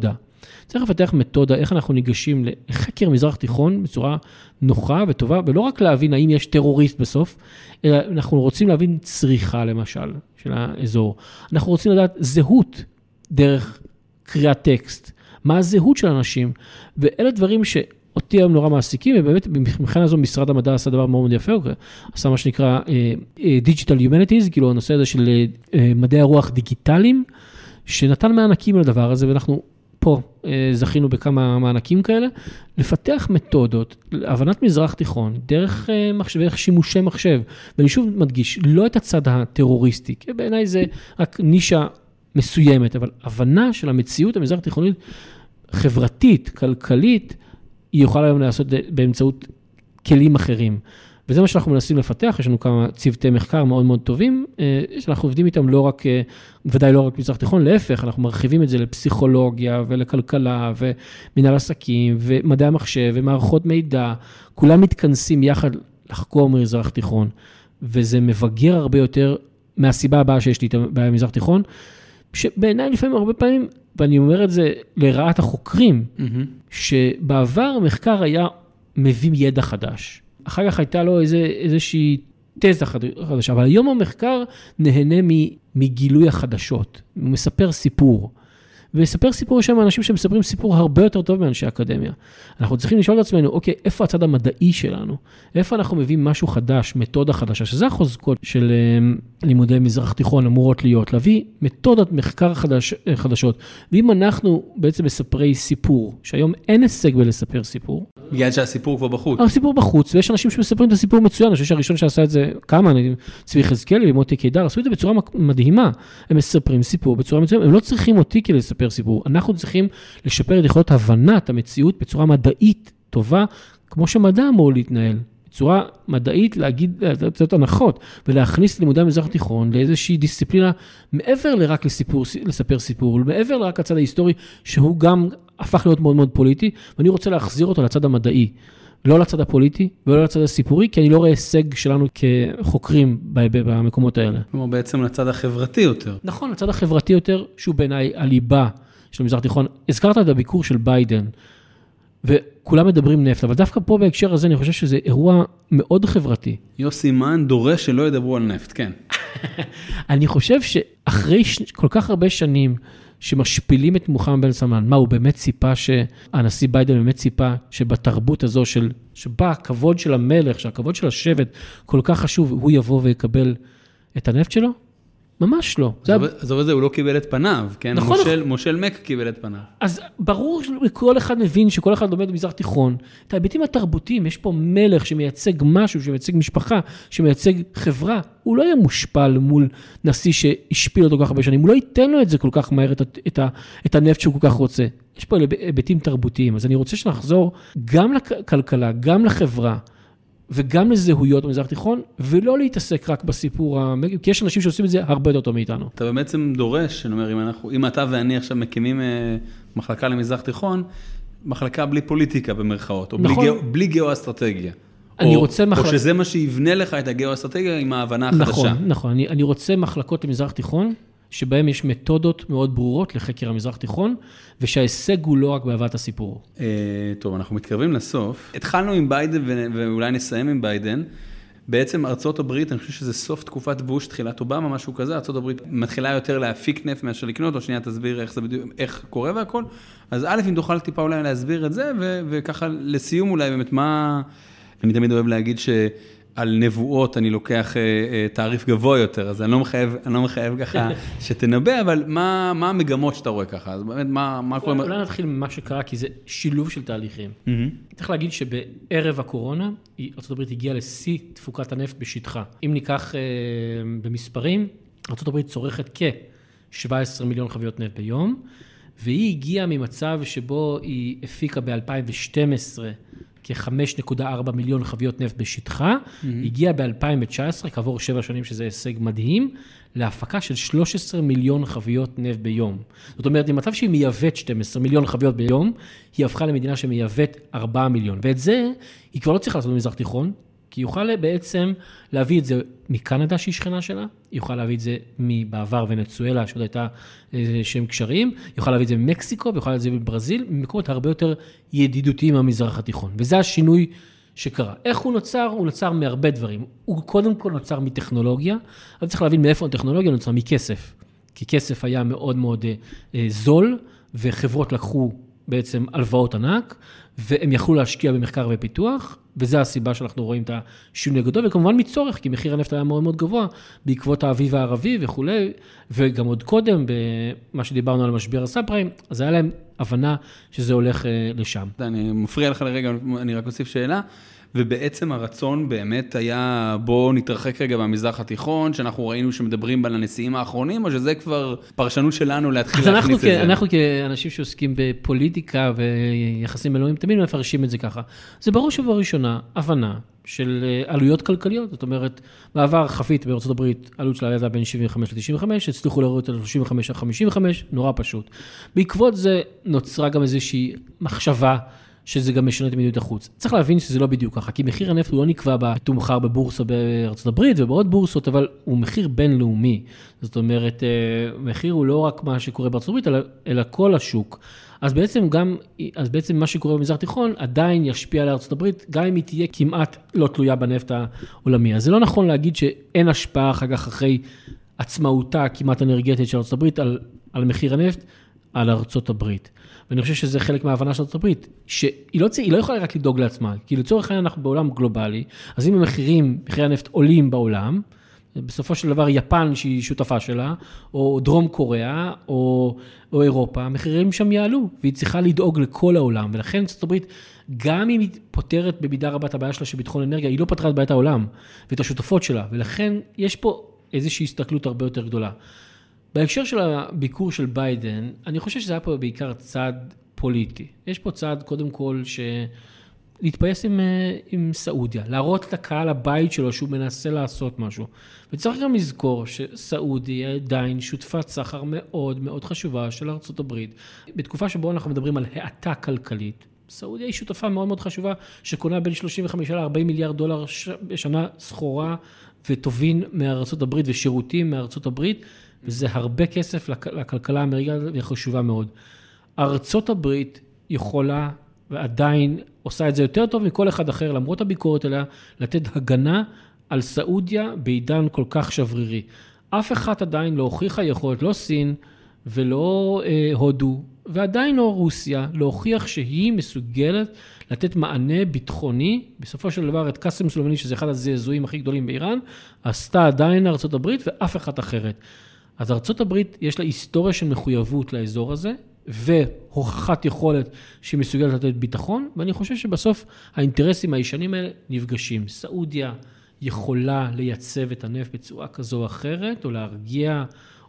צריך לפתח מתודה, איך אנחנו ניגשים לחקר מזרח תיכון בצורה נוחה וטובה, ולא רק להבין האם יש טרוריסט בסוף, אלא אנחנו רוצים להבין צריכה למשל של האזור. אנחנו רוצים לדעת זהות דרך קריאת טקסט, מה הזהות של אנשים, ואלה דברים שאותי היום נורא מעסיקים, ובאמת במבחינה הזו משרד המדע עשה דבר מאוד יפה, עשה מה שנקרא Digital Humanities, כאילו הנושא הזה של מדעי הרוח דיגיטליים, שנתן מענקים לדבר הזה, ואנחנו פה זכינו בכמה מענקים כאלה, לפתח מתודות, להבנת מזרח תיכון, דרך שימושי מחשב, ואני שוב מדגיש, לא את הצד הטרוריסטי, כי בעיניי זה רק נישה מסוימת, אבל הבנה של המציאות המזרח תיכונית, חברתית, כלכלית, היא יכולה היום לעשות באמצעות כלים אחרים. וזה מה שאנחנו מנסים לפתח, יש לנו כמה צוותי מחקר מאוד מאוד טובים, שאנחנו עובדים איתם לא רק, ודאי לא רק מזרח תיכון, להפך, אנחנו מרחיבים את זה לפסיכולוגיה ולכלכלה ומנהל עסקים ומדעי המחשב ומערכות מידע, כולם מתכנסים יחד לחקור מזרח תיכון, וזה מבגר הרבה יותר מהסיבה הבאה שיש לי במזרח תיכון, שבעיניי לפעמים הרבה פעמים, ואני אומר את זה לרעת החוקרים, שבעבר המחקר היה מביא ידע חדש. אחר כך הייתה לו איזושהי תזה חדשה, אבל היום המחקר נהנה מגילוי החדשות. הוא מספר סיפור. ולספר סיפור יש שם אנשים שמספרים סיפור הרבה יותר טוב מאנשי אקדמיה. אנחנו צריכים לשאול את עצמנו, אוקיי, איפה הצד המדעי שלנו? איפה אנחנו מביאים משהו חדש, מתודה חדשה, שזה החוזקות של לימודי מזרח תיכון אמורות להיות, להביא מתודת מחקר חדשות. ואם אנחנו בעצם מספרי סיפור, שהיום אין הישג בלספר סיפור, בגלל שהסיפור כבר בחוץ. הסיפור בחוץ, ויש אנשים שמספרים את הסיפור מצוין, אני חושב שהראשון שעשה את זה, צבי חזקאלי ומוטי קידר, עשו את זה בצורה מדהימה. הם מספרים סיפור בצורה מצוינת, הם לא צריכים אותי כדי לספר סיפור, אנחנו צריכים לשפר את יכולות הבנת המציאות בצורה מדעית טובה, כמו שמדע אמור להתנהל. בצורה מדעית לתת הנחות, ולהכניס לימודי המזרח התיכון לאיזושהי דיסציפלינה, מעבר לרק לספר סיפור, מעבר לרק הצד ההיסטורי, שהוא גם הפך להיות מאוד מאוד פוליטי, ואני רוצה להחזיר אותו לצד המדעי, לא לצד הפוליטי, ולא לצד הסיפורי, כי אני לא רואה הישג שלנו כחוקרים במקומות האלה. כלומר, בעצם לצד החברתי יותר. נכון, לצד החברתי יותר, שהוא בעיניי הליבה של המזרח התיכון. הזכרת את הביקור של ביידן, וכולם מדברים נפט, אבל דווקא פה בהקשר הזה אני חושב שזה אירוע מאוד חברתי. יוסי מן דורש שלא ידברו על נפט, כן. אני חושב שאחרי כל כך הרבה שנים שמשפילים את מוחמד בן סלמן, מה הוא באמת ציפה שהנשיא ביידן באמת ציפה שבתרבות הזו שבה הכבוד של המלך, שהכבוד של השבט כל כך חשוב, הוא יבוא ויקבל את הנפט שלו? ממש לא. אז זה הוא לא קיבל את פניו, כן? נכון. מושל מק קיבל את פניו. אז ברור שכל אחד מבין שכל אחד לומד במזרח תיכון, את ההיבטים התרבותיים, יש פה מלך שמייצג משהו, שמייצג משפחה, שמייצג חברה, הוא לא יהיה מושפל מול נשיא שהשפיל אותו כל כך הרבה שנים, הוא לא ייתן לו את זה כל כך מהר, את הנפט שהוא כל כך רוצה. יש פה היבטים תרבותיים, אז אני רוצה שנחזור גם לכלכלה, גם לחברה, וגם לזהויות במזרח תיכון, ולא להתעסק רק בסיפור, כי יש אנשים שעושים את זה הרבה יותר טוב מאיתנו. אתה בעצם דורש, אני אומר, אם אתה ואני עכשיו מקימים מחלקה למזרח תיכון, מחלקה בלי פוליטיקה במרכאות, או נכון. בלי גיאו-אסטרטגיה. או שזה מה שיבנה לך את הגיאו-אסטרטגיה עם ההבנה החדשה. נכון. אני רוצה מחלקות למזרח תיכון, שבהם יש מתודות מאוד ברורות לחקר המזרח תיכון, ושההישג הוא לא רק בהבאת הסיפור. טוב, אנחנו מתקרבים לסוף. התחלנו עם ביידן, ואולי נסיים עם ביידן. בעצם ארצות הברית, אני חושב שזה סוף תקופת בוש, תחילת אובמה, משהו כזה, ארצות הברית מתחילה יותר להפיק נפט מאשר לקנות, או שנייה תסביר איך קורה והכל. אז א', אם תוכל טיפה אולי להסביר את זה, וככה לסיום אולי באמת מה, אני תמיד אוהב להגיד על נבואות אני לוקח תעריף גבוה יותר, אז אני לא מחייב ככה שתנבא, אבל מה המגמות שאתה רואה ככה? אז באמת, מה קורה? אולי נתחיל ממה שקרה, כי זה שילוב של תהליכים. צריך להגיד שבערב הקורונה, ארצות הברית הגיעה לשיא תפוקת הנפט בשטחה. אם ניקח במספרים, ארצות הברית צורכת כ-17 מיליון חביות נפט ביום, והיא הגיעה ממצב שבו היא הפיקה ב-2012, כ-5.4 מיליון חביות נפט בשטחה, הגיעה ב-2019, כעבור 7 שנים שזה הישג מדהים, להפקה של 13 מיליון חביות נפט ביום. זאת אומרת, במצב שהיא מייבאת 12 מיליון חביות ביום, היא הפכה למדינה שמייבאת 4 מיליון. ואת זה, היא כבר לא צריכה לעשות במזרח תיכון, כי יוכל בעצם להביא את זה מקנדה שהיא שכנה שלה, יוכל להביא את זה מבעבר ונצואלה, שעוד הייתה שם קשרים, יוכל להביא את זה ממקסיקו, ויוכל להביא את זה מברזיל, ממקומות הרבה יותר ידידותיים מהמזרח התיכון. וזה השינוי שקרה. איך הוא נוצר? הוא נוצר מהרבה דברים. הוא קודם כל נוצר מטכנולוגיה, אבל צריך להבין מאיפה הטכנולוגיה נוצר מכסף. כי כסף היה מאוד מאוד זול, וחברות לקחו בעצם הלוואות ענק, והם יכלו להשקיע במחקר ופיתוח, וזו הסיבה שאנחנו רואים את השינוי הגדול, וכמובן מצורך, כי מחיר הנפט היה מאוד מאוד גבוה, בעקבות האביב הערבי וכו', וגם עוד קודם, במה שדיברנו על משבר הסאב-פריים, אז היה להם הבנה שזה הולך לשם. אני מפריע לך לרגע, אני רק אוסיף שאלה, ובעצם הרצון באמת היה, בוא נתרחק רגע במזרח התיכון, שאנחנו ראינו שמדברים על הנשיאים האחרונים, או שזה כבר פרשנות שלנו להתחיל להכניס את זה? אנחנו כאנשים שעוסקים בפוליטיקה ויחסים אלוהים, תמיד מפרשים את זה ככה. זה בראש ובראשונה הבנה של עלויות כלכליות, זאת אומרת, בעבר חבית בארצות הברית, עלות שלה הייתה בין 75 ל-95, הצליחו להוריד על 35 עד 55, נורא פשוט. בעקבות זה נוצרה גם איזושהי מחשבה, שזה גם משנה את מדיניות החוץ. צריך להבין שזה לא בדיוק ככה, כי מחיר הנפט הוא לא נקבע בתומחר בבורסה בארצות הברית ובעוד בורסות, אבל הוא מחיר בינלאומי. זאת אומרת, מחיר הוא לא רק מה שקורה בארצות הברית, אלא כל השוק. אז בעצם מה שקורה במזרח התיכון עדיין ישפיע על ארצות הברית, גם אם היא תהיה כמעט לא תלויה בנפט העולמי. אז זה לא נכון להגיד שאין השפעה אחרי עצמאותה כמעט אנרגטית של ארצות הברית על מחיר הנפט, על ארצות הברית. ואני חושב שזה חלק מההבנה של ארצות הברית, שהיא לא יכולה רק לדאוג לעצמה, כי לצורך העניין אנחנו בעולם גלובלי, אז אם מחירי הנפט עולים בעולם, בסופו של דבר יפן שהיא שותפה שלה, או דרום קוריאה, או אירופה, המחירים שם יעלו, והיא צריכה לדאוג לכל העולם, ולכן ארצות הברית, גם אם היא פותרת במידה רבה את הבעיה שלה של ביטחון אנרגיה, היא לא פתרה את בעיית העולם, ואת השותפות שלה, ולכן יש פה איזושהי הסתכלות הרבה יותר גדולה. בהקשר של הביקור של ביידן, אני חושב שזה היה פה בעיקר צעד פוליטי. יש פה צעד קודם כל להתפייס עם סעודיה, להראות לקהל הבית שלו שהוא מנסה לעשות משהו. וצריך גם לזכור שסעודיה עדיין שותפת סחר מאוד מאוד חשובה של ארצות הברית. בתקופה שבו אנחנו מדברים על האטה כלכלית, סעודיה היא שותפה מאוד מאוד חשובה שקונה בין 35 ל-40 מיליארד דולר בשנה סחורה וטובין מארצות הברית ושירותים מארצות הברית, וזה הרבה כסף לכלכלה האמריקאית וחשובה מאוד. ארצות הברית יכולה ועדיין עושה את זה יותר טוב מכל אחד אחר, למרות הביקורת עליה, לתת הגנה על סעודיה בעידן כל כך שברירי. אף אחד עדיין לא הוכיחה יכולת, לא סין ולא הודו, ועדיין לא רוסיה, להוכיח שהיא מסוגלת לתת מענה ביטחוני, בסופו של דבר את קאסם סולימאני, שזה אחד הזעזועים הכי גדולים באיראן, עשתה עדיין ארצות הברית ואף אחד אחרת. אז ארצות הברית יש לה היסטוריה של מחויבות לאזור הזה, והוכחת יכולת שהיא מסוגלת לתת ביטחון, ואני חושב שבסוף האינטרסים הישנים האלה נפגשים. סעודיה יכולה לייצב את הנפט בצורה כזו או אחרת, או להרגיע,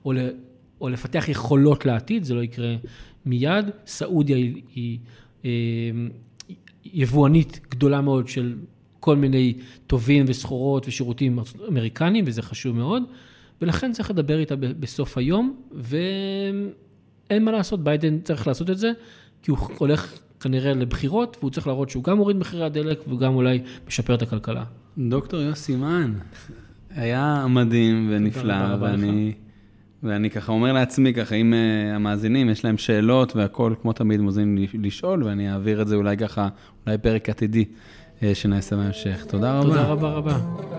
או לפתח יכולות לעתיד, זה לא יקרה מיד. סעודיה היא יבואנית גדולה מאוד של כל מיני טובין וסחורות ושירותים אמריקניים, וזה חשוב מאוד. ולכן צריך לדבר איתה בסוף היום, ואין מה לעשות, ביידן צריך לעשות את זה, כי הוא הולך כנראה לבחירות, והוא צריך להראות שהוא גם מוריד מחירי הדלק, והוא גם אולי משפר את הכלכלה. דוקטור יוסי מן, היה מדהים ונפלא, ואני ככה אומר לעצמי, ככה אם המאזינים יש להם שאלות והכל, כמו תמיד מוזמנים לשאול, ואני אעביר את זה אולי ככה, אולי פרק עתידי שנעשה בהמשך. תודה רבה. תודה רבה רבה.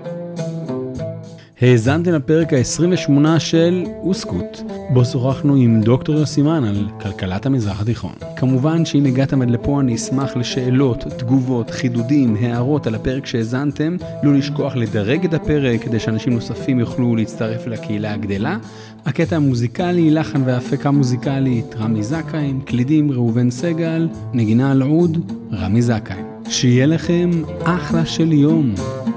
האזנתם לפרק ה-28 של אוסקוט, בו שוחחנו עם דוקטור יוסי מן על כלכלת המזרח התיכון. כמובן שאם הגעתם עד לפה אני אשמח לשאלות, תגובות, חידודים, הערות על הפרק שהאזנתם, לא לשכוח לדרג את הפרק כדי שאנשים נוספים יוכלו להצטרף לקהילה הגדלה. הקטע המוזיקלי, לחן והפקה מוזיקלית, רמי זכאים, קלידים ראובן סגל, נגינה על עוד, רמי זכאים. שיהיה לכם אחלה של יום.